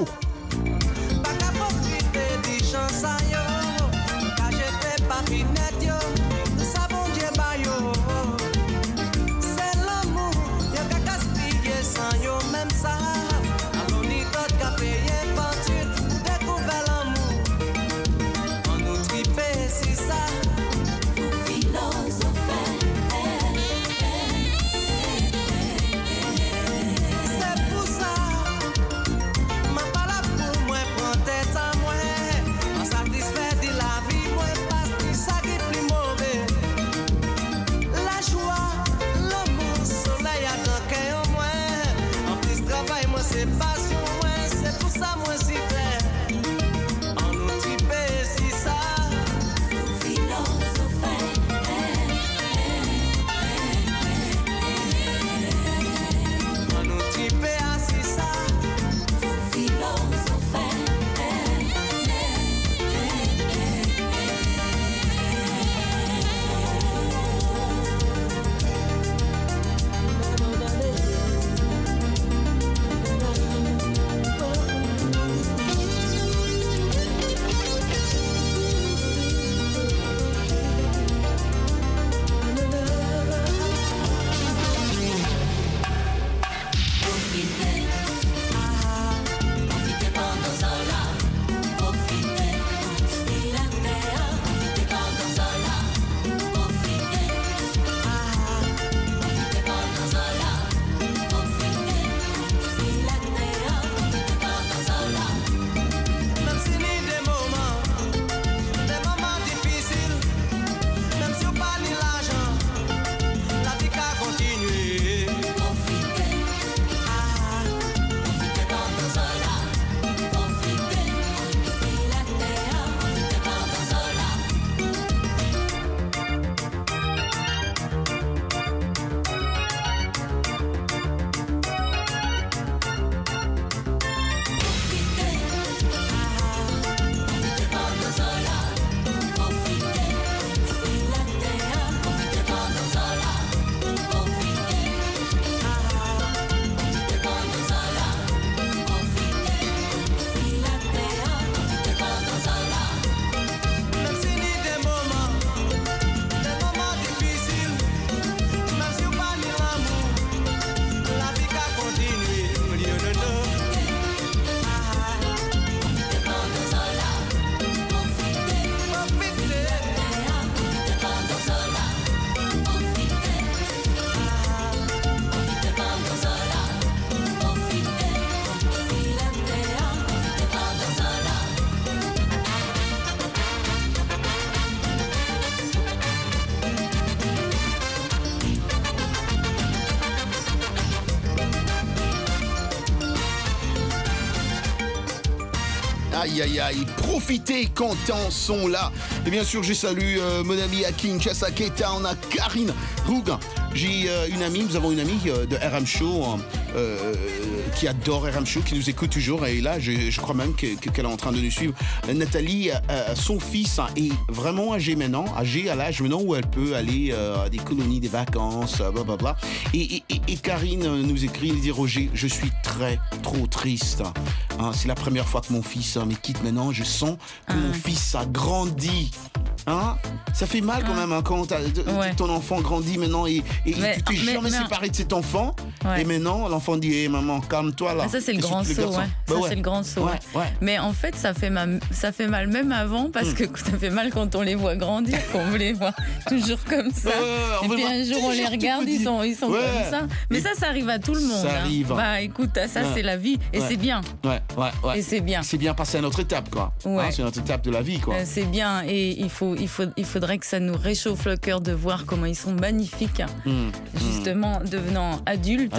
Aïe, aïe, aïe. Profitez quand temps sont là. Et bien sûr, je salue mon ami à Kinshasa, Keta. On a Karine Rougain. J'ai une amie, nous avons une amie de RM Show qui adore RM Show, qui nous écoute toujours. Et là, je crois même qu'elle est en train de nous suivre. Nathalie, son fils est vraiment âgé à l'âge maintenant où elle peut aller à des colonies, des vacances, blablabla. Et Karine nous écrit, elle dit Roger, je suis trop triste. Hein, c'est la première fois que mon fils me quitte maintenant. Je sens que mon fils a grandi. Hein? Ça fait mal quand même quand ton enfant grandit maintenant et tu t'es jamais séparé de cet enfant. Ouais. Et maintenant, l'enfant dit hey, maman, calme-toi là. Ça, c'est le grand saut. C'est le grand saut. Mais en fait, ça fait mal même avant parce que ça fait mal quand on les voit grandir, qu'on veut les voir toujours comme ça. Et puis un jour, on les regarde, ils sont comme ça. Mais ça arrive à tout le monde. Ça arrive. Bah écoute, ça, c'est la vie. Et c'est bien. Et c'est bien. C'est bien passer à notre étape, quoi. Hein, c'est notre étape de la vie, quoi. C'est bien. Et il faudrait que ça nous réchauffe le cœur de voir comment ils sont magnifiques, justement, devenant adultes.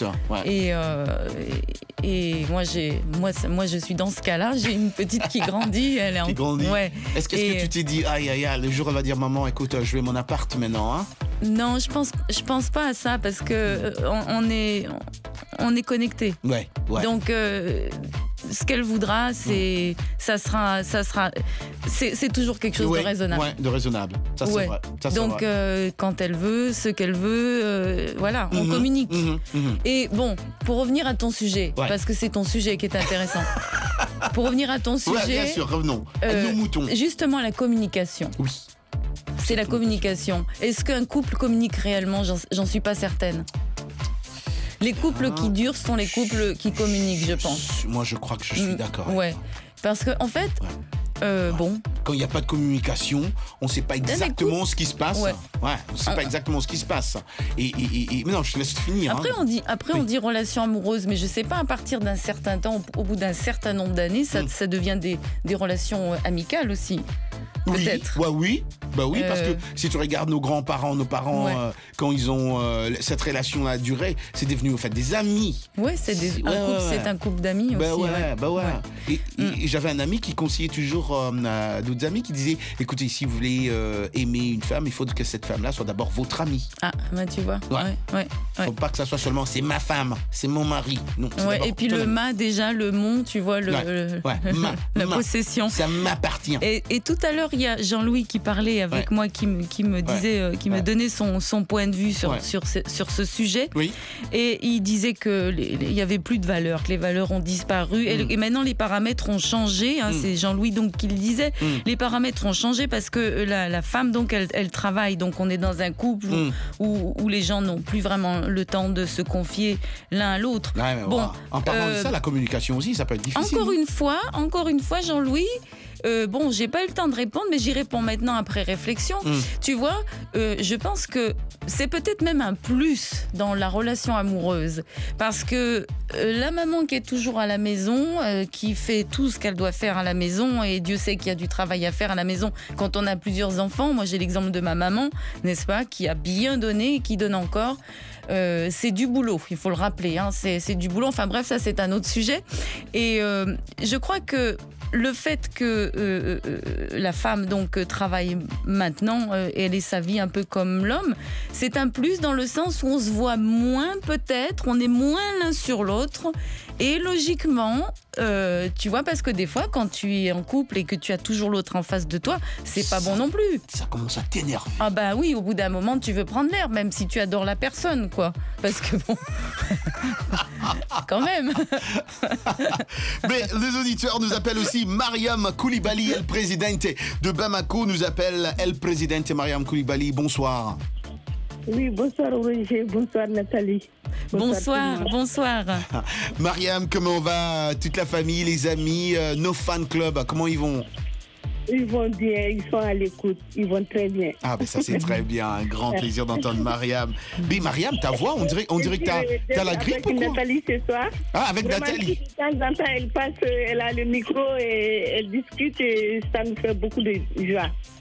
Et moi, je suis dans ce cas-là. J'ai une petite qui grandit. Elle est grandit. Est-ce que tu t'es dit, aïe, le jour elle va dire, maman, écoute, je vais mon appart maintenant, hein? Non, je pense pas à ça parce que on est connectés. Ouais. Donc ce qu'elle voudra, c'est toujours quelque chose de raisonnable. Ouais, de raisonnable. Ça, c'est vrai. Donc, quand elle veut, ce qu'elle veut, voilà, on communique. Et bon, pour revenir à ton sujet, parce que c'est ton sujet qui est intéressant. Pour revenir à ton sujet. Bien sûr, revenons. Nos moutons. Justement, la communication. Oui. C'est la communication. Est-ce qu'un couple communique réellement? J'en suis pas certaine. Les couples qui durent sont les couples qui communiquent, je pense. Moi, je crois que je suis d'accord. Ouais. Parce que, en fait, bon. Quand il n'y a pas de communication, on ne sait pas exactement ce qui se passe. On ne sait pas exactement ce qui se passe. Et mais non, je te laisse finir. Après, on dit relation amoureuse, mais je ne sais pas, à partir d'un certain temps, au bout d'un certain nombre d'années, ça devient des relations amicales aussi. Peut-être. Oui, parce que si tu regardes nos grands-parents, nos parents, quand ils ont cette relation-là duré, c'est devenu en fait des amis. C'est un couple d'amis aussi. Et j'avais un ami qui conseillait toujours d'autres amis qui disaient, écoutez, si vous voulez aimer une femme, il faut que cette femme-là soit d'abord votre amie. Ah, bah tu vois. Faut pas que ça soit seulement c'est ma femme, c'est mon mari. Non, et puis le ma, déjà, le mon, tu vois, la possession. Ça m'appartient. Et tout à l'heure, il y a Jean-Louis qui parlait avec moi, qui me disait, qui me donnait son point de vue sur ce sujet. Oui. Et il disait qu'il y avait plus de valeurs, que les valeurs ont disparu. Et maintenant, les paramètres ont changé. C'est Jean-Louis donc qui le disait. Les paramètres ont changé parce que la femme, donc, elle travaille. Donc, on est dans un couple où les gens n'ont plus vraiment le temps de se confier l'un à l'autre. En parlant de ça, la communication aussi, ça peut être difficile. Encore une fois, Jean-Louis, bon, j'ai pas eu le temps de répondre, mais j'y réponds maintenant après réflexion. Tu vois, je pense que c'est peut-être même un plus dans la relation amoureuse. Parce que la maman qui est toujours à la maison, qui fait tout ce qu'elle doit faire à la maison, et Dieu sait qu'il y a du travail à faire à la maison quand on a plusieurs enfants. Moi, j'ai l'exemple de ma maman, n'est-ce pas, qui a bien donné et qui donne encore. C'est du boulot, il faut le rappeler, c'est du boulot. Enfin bref, ça c'est un autre sujet. Et je crois que le fait que la femme donc travaille maintenant, elle ait sa vie un peu comme l'homme, c'est un plus dans le sens où on se voit moins peut-être, on est moins l'un sur l'autre. Et logiquement, tu vois, parce que des fois, quand tu es en couple et que tu as toujours l'autre en face de toi, c'est pas bon non plus. Ça commence à t'énerver. Ah bah oui, au bout d'un moment, tu veux prendre l'air, même si tu adores la personne, quoi. Parce que bon, quand même. Mais les auditeurs nous appellent aussi Mariam Koulibaly, El Presidente de Bamako, nous appelle El Presidente Mariam Koulibaly. Bonsoir. Oui, bonsoir Roger, bonsoir Nathalie. Bonsoir. Mariam, comment va toute la famille, les amis, nos fan clubs, comment ils vont? Ils vont bien, ils sont à l'écoute, ils vont très bien. Ah ben ça c'est très bien, un grand plaisir d'entendre Mariam. Mais Mariam, ta voix, on dirait que t'as la grippe ou quoi? Avec Nathalie ce soir. Ah, avec Nathalie. De temps en temps, elle passe, elle a le micro et elle discute et ça nous fait beaucoup de joie.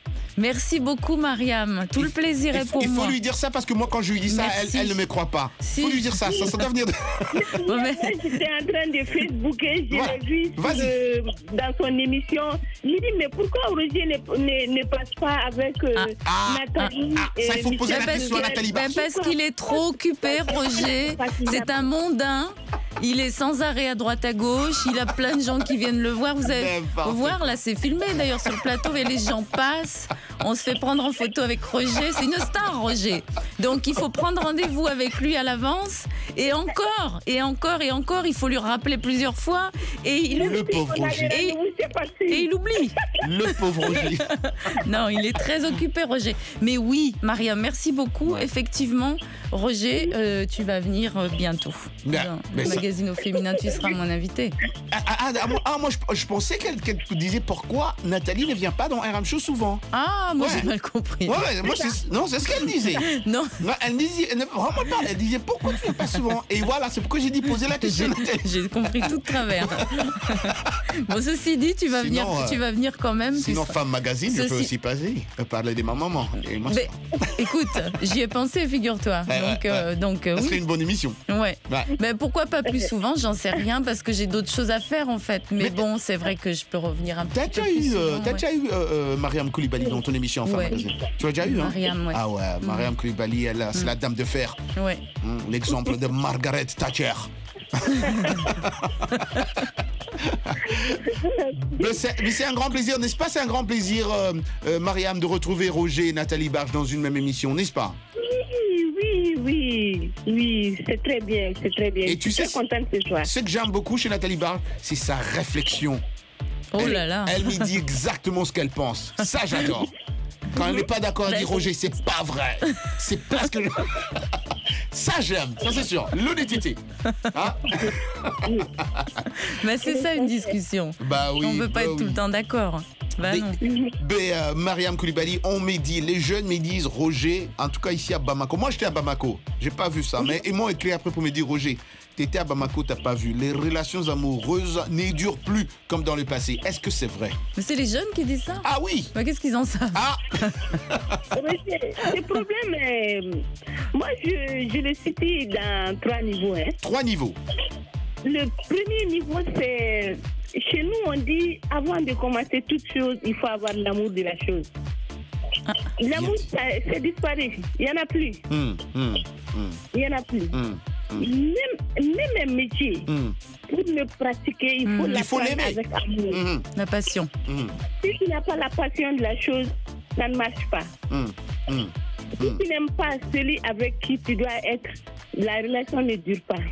Merci beaucoup, Mariam. Tout le plaisir est pour moi. Il faut lui dire ça parce que moi, quand je lui dis ça, elle ne me croit pas. Il faut lui dire ça. Ça doit venir de... J'étais en train de Facebooker, je l'ai vu dans son émission. Je lui dis, mais pourquoi Roger ne passe pas avec Nathalie ça, il faut poser la question à Nathalie Barge. Parce qu'il est trop occupé, Roger. C'est un mondain. Il est sans arrêt à droite à gauche. Il a plein de gens qui viennent le voir. Vous allez voir, là, c'est filmé d'ailleurs sur le plateau. Et les gens passent. On se fait prendre en photo avec Roger. C'est une star, Roger. Donc, il faut prendre rendez-vous avec lui à l'avance. Et encore, il faut lui rappeler plusieurs fois. Et le pauvre Roger. Et il oublie. Le pauvre Roger. Non, il est très occupé, Roger. Mais oui, Maria, merci beaucoup. Effectivement, Roger, tu vas venir bientôt. Dans le magazine au féminin, tu seras mon invité. Moi, je pensais qu'elle disait pourquoi Nathalie ne vient pas dans RM Show souvent. Ah, moi, j'ai mal compris. Moi, c'est ce qu'elle disait. Non. Elle disait, vraiment pas. Elle disait pourquoi tu ne viens pas souvent. Et voilà, c'est pourquoi j'ai dit poser la question. J'ai compris tout de travers. Bon, ceci dit, tu vas venir quand même. Sinon, Femme Magazine, je peux aussi passer. Parler de ma maman. Mais, écoute, j'y ai pensé, figure-toi. Donc, ça serait une bonne émission. Ouais. Mais pourquoi pas plus souvent, j'en sais rien, parce que j'ai d'autres choses à faire, en fait. Mais bon, c'est vrai que je peux revenir un peu plus souvent. T'as déjà eu Mariam Koulibaly dans ton émission en Femme Magazine? Tu as déjà eu, hein? Mariam, ouais. Ah ouais, Mariam Koulibaly, c'est la dame de fer. Ouais. L'exemple de Margaret Thatcher. Mais c'est un grand plaisir, n'est-ce pas? C'est un grand plaisir, Mariam, de retrouver Roger et Nathalie Barge dans une même émission, n'est-ce pas? Oui, c'est très bien, Et tu sais, contente ce soir. Ce que j'aime beaucoup chez Nathalie Barge, c'est sa réflexion. Oh là là. Elle me dit exactement ce qu'elle pense. Ça, j'adore. Quand elle n'est pas d'accord, elle dit Roger, c'est pas vrai. C'est parce que... Ça, j'aime, ça c'est sûr. L'honnêteté. Hein? Mais c'est ça une discussion. Bah oui. On ne peut pas être tout le temps d'accord. Mariam Koulibaly, les jeunes me disent Roger, en tout cas ici à Bamako. Moi j'étais à Bamako, j'ai pas vu ça, mais ils m'ont écrit après pour me dire Roger, t'étais à Bamako, t'as pas vu. Les relations amoureuses ne durent plus comme dans le passé. Est-ce que c'est vrai? Mais c'est les jeunes qui disent ça? Ah oui. Mais qu'est-ce qu'ils en savent? Le problème, moi je le situe dans 3 niveaux. 3 niveaux. Le premier niveau, c'est... Chez nous, on dit, avant de commencer toute chose, il faut avoir l'amour de la chose. L'amour, c'est disparu. Il n'y en a plus. Il n'y en a plus. Même un métier, pour le pratiquer, il faut l'apprendre avec amour. La passion. Si tu n'as pas la passion de la chose, ça ne marche pas. Si tu n'aimes pas celui avec qui tu dois être, la relation ne dure pas.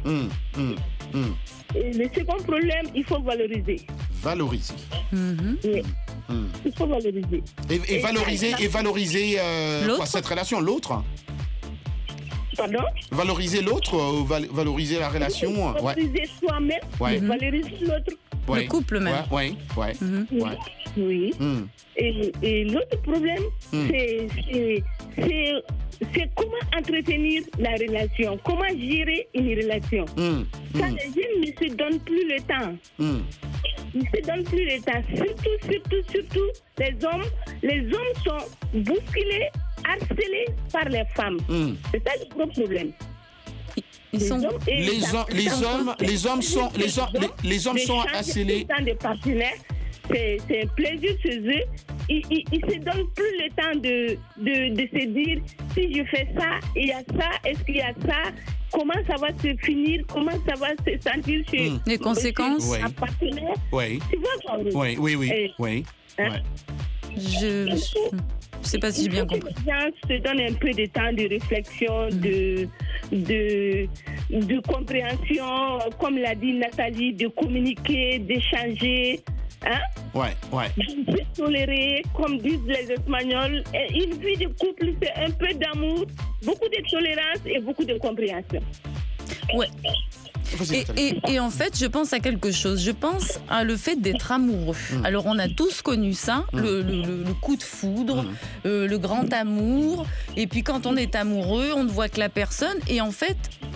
Et le second problème, il faut valoriser. Valoriser. Oui. Il faut valoriser. Et valoriser quoi, cette relation, l'autre? Pardon? Valoriser l'autre ou valoriser la relation? Valoriser soi-même, valoriser l'autre. Le couple même. Oui. Et l'autre problème, c'est comment entretenir la relation, comment gérer une relation. Quand les jeunes ne se donnent plus le temps. Ils ne se donnent plus le temps. Surtout, les hommes sont bousculés, harcelés par les femmes. C'est ça le gros problème. Les hommes sont harcelés. Des partenaires, c'est un plaisir chez eux. Ils ne se donnent plus le temps de se dire si je fais ça, il y a ça, est-ce qu'il y a ça, comment ça va se finir, comment ça va se sentir chez les conséquences. Un partenaire. Oui. Tu vois, oui. Je ne sais pas si j'ai bien compris. Les gens se donnent un peu de temps de réflexion, de compréhension, comme l'a dit Nathalie, de communiquer, d'échanger. De tolérer, comme disent les Espagnols. Une vie de couple, c'est un peu d'amour, beaucoup de tolérance et beaucoup de compréhension. Ouais. Et en fait, je pense à quelque chose. Je pense à le fait d'être amoureux. Alors, on a tous connu ça, le coup de foudre, le grand amour. Et puis, quand on est amoureux, on ne voit que la personne. Et en fait,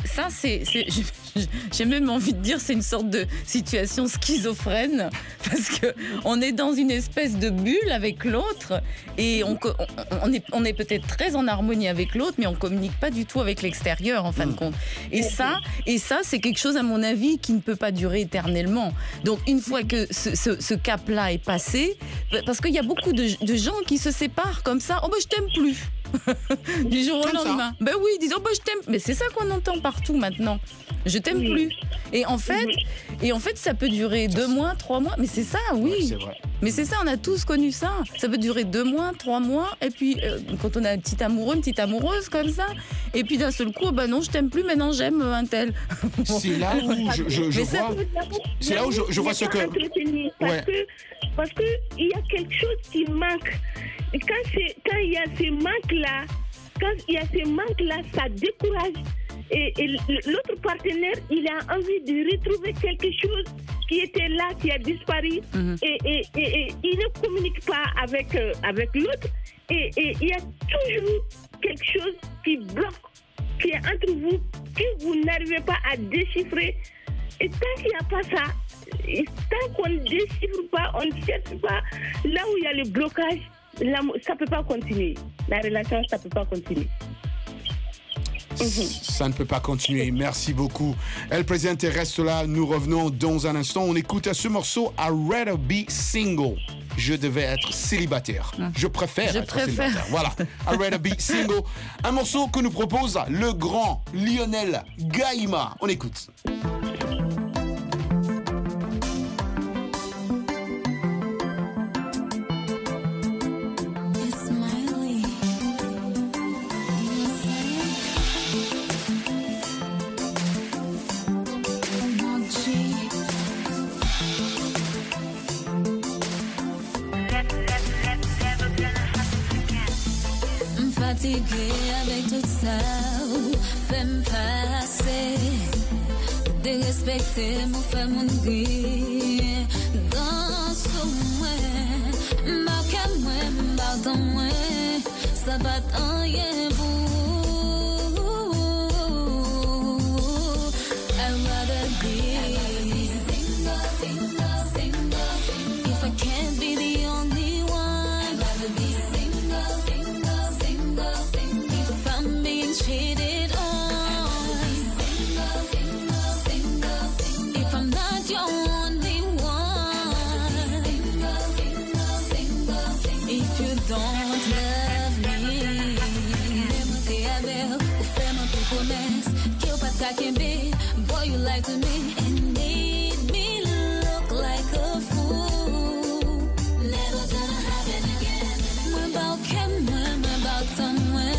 ça, j'ai même envie de dire, c'est une sorte de situation schizophrène parce que on est dans une espèce de bulle avec l'autre et on est peut-être très en harmonie avec l'autre, mais on communique pas du tout avec l'extérieur en fin de compte. Et ça, c'est quelque chose à mon avis qui ne peut pas durer éternellement. Donc une fois que ce cap-là est passé, parce qu'il y a beaucoup de gens qui se séparent comme ça. Oh ben je t'aime plus. Du jour au lendemain. Ben oui, ils disent oh ben je t'aime. Mais c'est ça qu'on entend partout maintenant. Je t'aime plus. Et en fait, ça peut durer 2 mois, 3 mois. Mais c'est ça, oui. Ouais, c'est vrai. Mais c'est ça, on a tous connu ça. Ça peut durer 2 mois, 3 mois. Et puis quand on a un petit amoureux, une petite amoureuse comme ça. Et puis d'un seul coup, ben non, je t'aime plus. Maintenant j'aime un tel. C'est là où je vois. C'est là où je vois ce que. Parce que il y a quelque chose qui manque. Et quand il y a ces manques-là, ça décourage. Et l'autre partenaire, il a envie de retrouver quelque chose qui était là, qui a disparu. Et il ne communique pas avec l'autre. Et il y a toujours quelque chose qui bloque, qui est entre vous, que vous n'arrivez pas à déchiffrer. Et tant qu'il n'y a pas ça, et tant qu'on ne déchiffre pas, on ne cherche pas là où il y a le blocage, ça ne peut pas continuer. La relation, ça ne peut pas continuer. Ça ne peut pas continuer. Merci beaucoup. El Presidente reste là. Nous revenons dans un instant. On écoute ce morceau I'd rather be single. Je devais être célibataire. Je préfère être célibataire. Voilà. I'd rather be single. Un morceau que nous propose le grand Lionel Gaïma. On écoute. Fatigué avec tout ça, fais-moi passer, dérespecter, me faire mon grille. Dans ce moins, marquez-moi, pardon-moi, ça va t'en rien pour. I'd rather be single. If I can't be the only one, I'd rather be cheated on. If I'm not your only one, if you don't love me, t'es avec ou fais-moi plus promesse que eu pas t'acquérir. Boy, you lie to me and made me look like a fool. Never gonna happen again. Moi about Kim, moi about someone.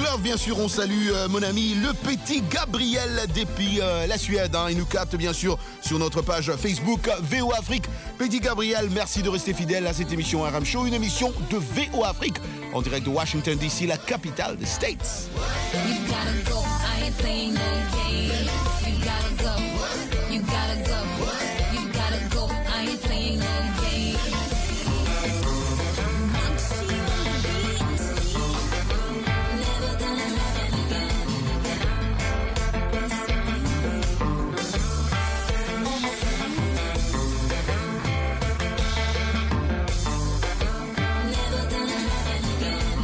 Love, bien sûr, on salue mon ami le petit Gabriel depuis la Suède. Il nous capte bien sûr sur notre page Facebook VO Afrique. Petit Gabriel, merci de rester fidèle à cette émission RM Show, une émission de VO Afrique en direct de Washington DC, la capitale des States. You gotta go, I ain't playing no game. You gotta go, you gotta go, you gotta go, I ain't playing no game. Never gonna happen again. Never gonna happen again.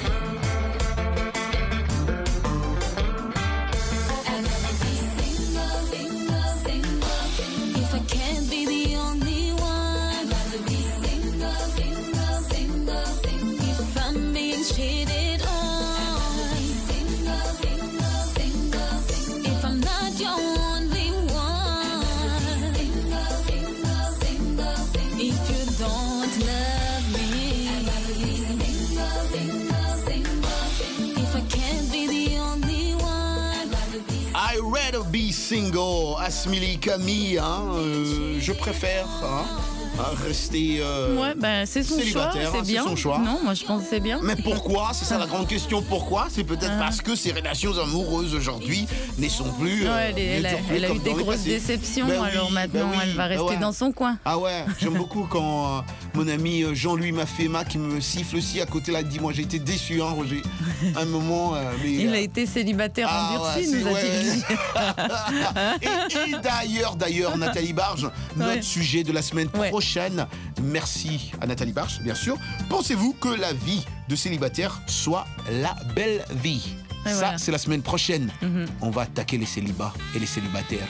I'd rather be single, single. If I can't be the only one, I'd rather be single, single, single. If I'm being cheated on, single, single, single. If I'm not your only one, single, single, single. If you don't love me, I'd rather be single, single, single. If I can't be the only one, I'd rather be I'd rather be single, Asmili Camille, je préfère rester Ouais, ben c'est son choix, célibataire, c'est bien. son choix. Non, moi je pense que c'est bien. Mais pourquoi? C'est ça la grande question. Pourquoi? C'est peut-être parce que ces relations amoureuses aujourd'hui ne sont plus. Ouais, elle a eu des grosses déceptions, alors maintenant elle va rester dans son coin. Ah ouais, j'aime beaucoup quand mon ami Jean-Louis Mafema qui me siffle aussi à côté là, dit moi j'ai été déçu, Roger. Un moment. Il a été célibataire endurci, nous a-t-il dit. Et d'ailleurs, Nathalie Barge, notre sujet de la semaine prochaine. Merci à Nathalie Barge, bien sûr. Pensez-vous que la vie de célibataire soit la belle vie? Ça, voilà. c'est la semaine prochaine. On va attaquer les célibats et les célibataires.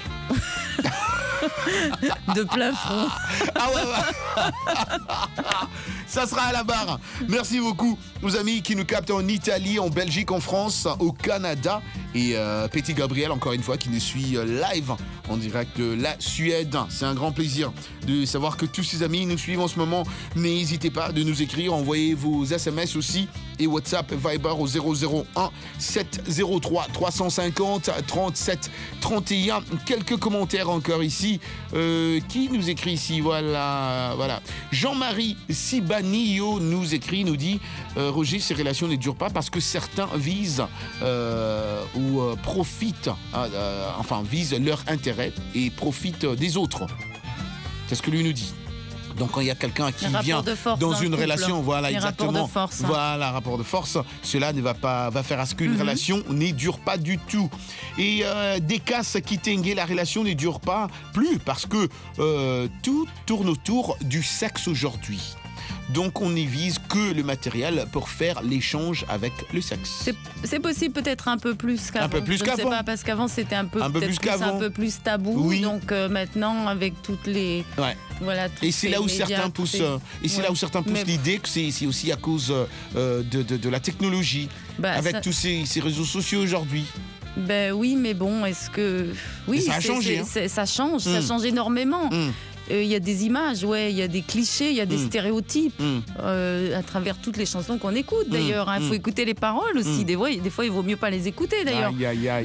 De plein front. Ah ouais. Ça sera à la barre. Merci beaucoup aux amis qui nous captent en Italie, en Belgique, en France, au Canada. Et Petit Gabriel, encore une fois, qui nous suit live en direct de la Suède. C'est un grand plaisir de savoir que tous ces amis nous suivent en ce moment. N'hésitez pas de nous écrire, envoyez vos SMS aussi et WhatsApp Viber au 001 703 350 37 31. Quelques commentaires encore ici. Qui nous écrit ici? Voilà. Jean-Marie Sibanillo nous écrit, nous dit Roger, ces relations ne durent pas parce que certains visent ou profitent, visent leur intérêt et profitent des autres. C'est ce que lui nous dit. Donc quand il y a quelqu'un qui vient dans une relation, voilà, exactement, voilà, rapport de force, cela ne va faire à ce qu'une relation ne dure pas du tout. Et des cas qui tenguent, la relation ne dure pas plus parce que tout tourne autour du sexe aujourd'hui. Donc on n'y vise que le matériel pour faire l'échange avec le sexe. C'est possible peut-être un peu plus qu'avant. Un peu plus qu'avant. Je ne sais pas, parce qu'avant c'était un peu plus tabou. Oui. Donc maintenant avec toutes les... Ouais. Voilà, et c'est là où certains poussent, l'idée que c'est aussi à cause de la technologie, avec tous ces réseaux sociaux aujourd'hui. Ben oui, mais bon, est-ce que... Oui, ça a changé. Ça change énormément. Il y a des images, il y a des clichés, il y a des stéréotypes à travers toutes les chansons qu'on écoute d'ailleurs. Il faut écouter les paroles aussi. Des fois, il vaut mieux pas les écouter d'ailleurs. Aïe.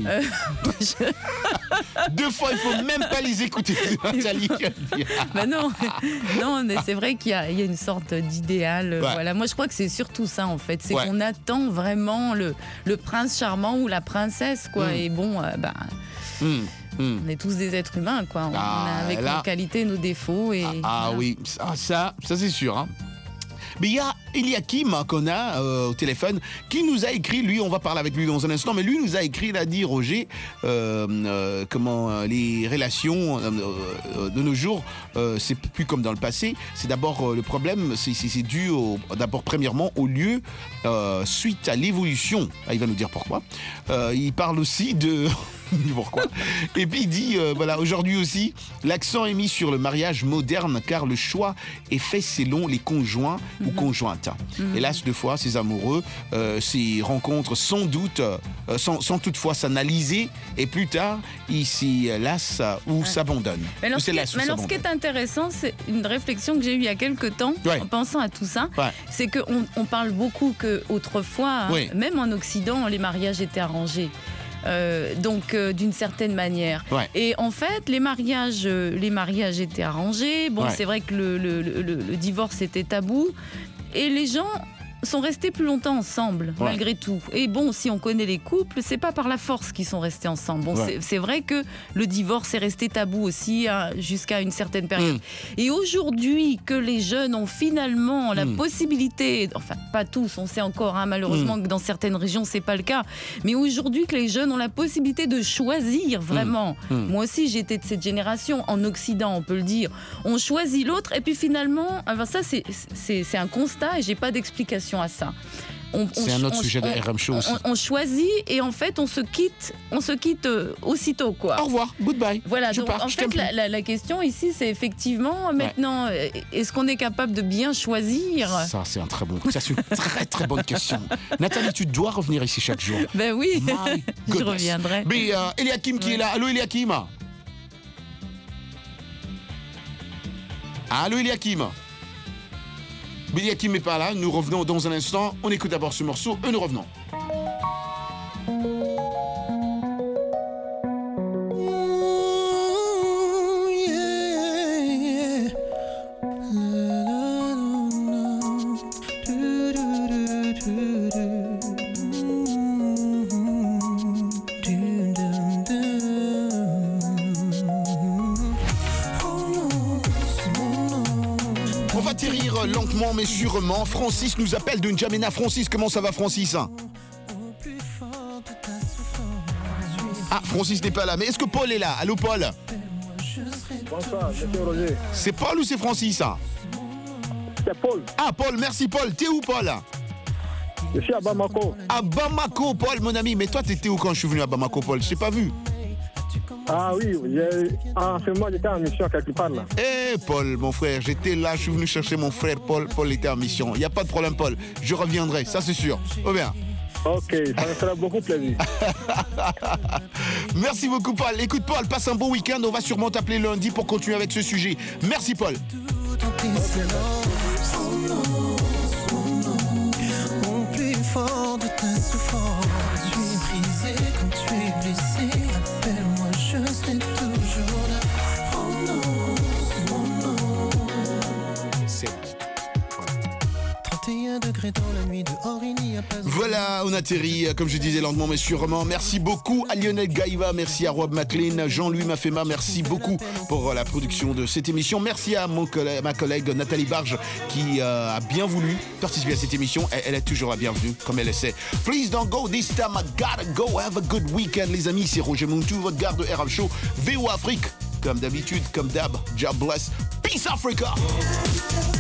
Deux fois, il faut même pas les écouter. Ben non, mais c'est vrai qu'il y a une sorte d'idéal. Voilà. Moi, je crois que c'est surtout ça en fait. C'est qu'on attend vraiment le prince charmant ou la princesse, quoi. Et bon, on est tous des êtres humains, quoi. On a avec nos qualités, nos défauts. Et oui, ça c'est sûr. Hein. Mais il y a Eliakim qu'on a au téléphone qui nous a écrit, lui on va parler avec lui dans un instant, mais lui nous a écrit, il a dit Roger, comment les relations de nos jours, c'est plus comme dans le passé. C'est d'abord le problème, c'est dû d'abord premièrement au lieu suite à l'évolution. Il va nous dire pourquoi. Il parle aussi de... Pourquoi? Et puis il dit, aujourd'hui aussi, l'accent est mis sur le mariage moderne car le choix est fait selon les conjoints ou conjointes. enceinte. Hélas, 2 fois, ces amoureux, ces rencontres sans doute, sans toutefois s'analyser, et plus tard, ils s'y lassent ou s'abandonnent. Mais alors, ce qui est intéressant, c'est une réflexion que j'ai eue il y a quelques temps, en pensant à tout ça, c'est qu'on parle beaucoup qu'autrefois, même en Occident, les mariages étaient arrangés. D'une certaine manière. Et en fait, les mariages étaient arrangés. Bon, c'est vrai que le divorce était tabou. Et les gens sont restés plus longtemps ensemble, malgré tout. Et bon, si on connaît les couples, c'est pas par la force qu'ils sont restés ensemble. Bon, c'est vrai que le divorce est resté tabou aussi jusqu'à une certaine période. Et aujourd'hui, que les jeunes ont finalement la possibilité, enfin pas tous, on sait encore malheureusement que dans certaines régions c'est pas le cas, mais aujourd'hui que les jeunes ont la possibilité de choisir vraiment. Moi aussi j'étais de cette génération, en Occident on peut le dire, on choisit l'autre et puis finalement, enfin, ça c'est un constat et j'ai pas d'explication à ça. C'est un autre sujet de RM Show aussi. On choisit et en fait on se quitte aussitôt quoi. Au revoir, goodbye. Voilà, donc en fait la question ici c'est effectivement maintenant est-ce qu'on est capable de bien choisir? Ça c'est une très très bonne question. Nathalie, tu dois revenir ici chaque jour. Ben oui, je reviendrai. Mais Eliakim qui est là. Allô Eliakim. Allô Eliakim. Eliakim n'est pas là, nous revenons dans un instant. On écoute d'abord ce morceau et nous revenons. Lentement mais sûrement, Francis nous appelle de N'Djamena. Francis, comment ça va Francis? Ah, Francis n'est pas là, mais est-ce que Paul est là? Allô Paul? Bonsoir, monsieur Roger. C'est Paul ou c'est Francis? C'est Paul. Ah Paul, merci Paul. T'es où Paul? Je suis à Bamako. À Bamako Paul mon ami, mais toi t'étais où quand je suis venu à Bamako Paul? Je t'ai pas vu. Ah oui, en ce moment j'étais en mission quelque part là. Eh Paul, mon frère, j'étais là, je suis venu chercher mon frère Paul. Paul était en mission. Il n'y a pas de problème Paul, je reviendrai, ça c'est sûr. Oh bien. Ok, ça me fera beaucoup plaisir. Merci beaucoup Paul. Écoute Paul, passe un bon week-end, on va sûrement t'appeler lundi pour continuer avec ce sujet. Merci Paul. Au plus fort de ta souffrance, tu es brisé quand tu es blessé. Appelle-moi, je serai toujours là. Oh non. C'est 31 degrés dans la nuit, dehors il n'y a pas. Voilà, on atterrit, comme je disais lentement mais sûrement. Merci beaucoup à Lionel Gaïva, merci à Rob McLean, Jean-Louis Mafema, merci beaucoup pour la production de cette émission. Merci à ma collègue Nathalie Barge qui a bien voulu participer à cette émission. Elle est toujours la bienvenue, comme elle le sait. Please don't go this time, I gotta go. Have a good weekend, les amis. C'est Roger Montou, votre garde de RM Show. VO Afrique, comme d'habitude, comme d'hab. God bless. Peace Africa.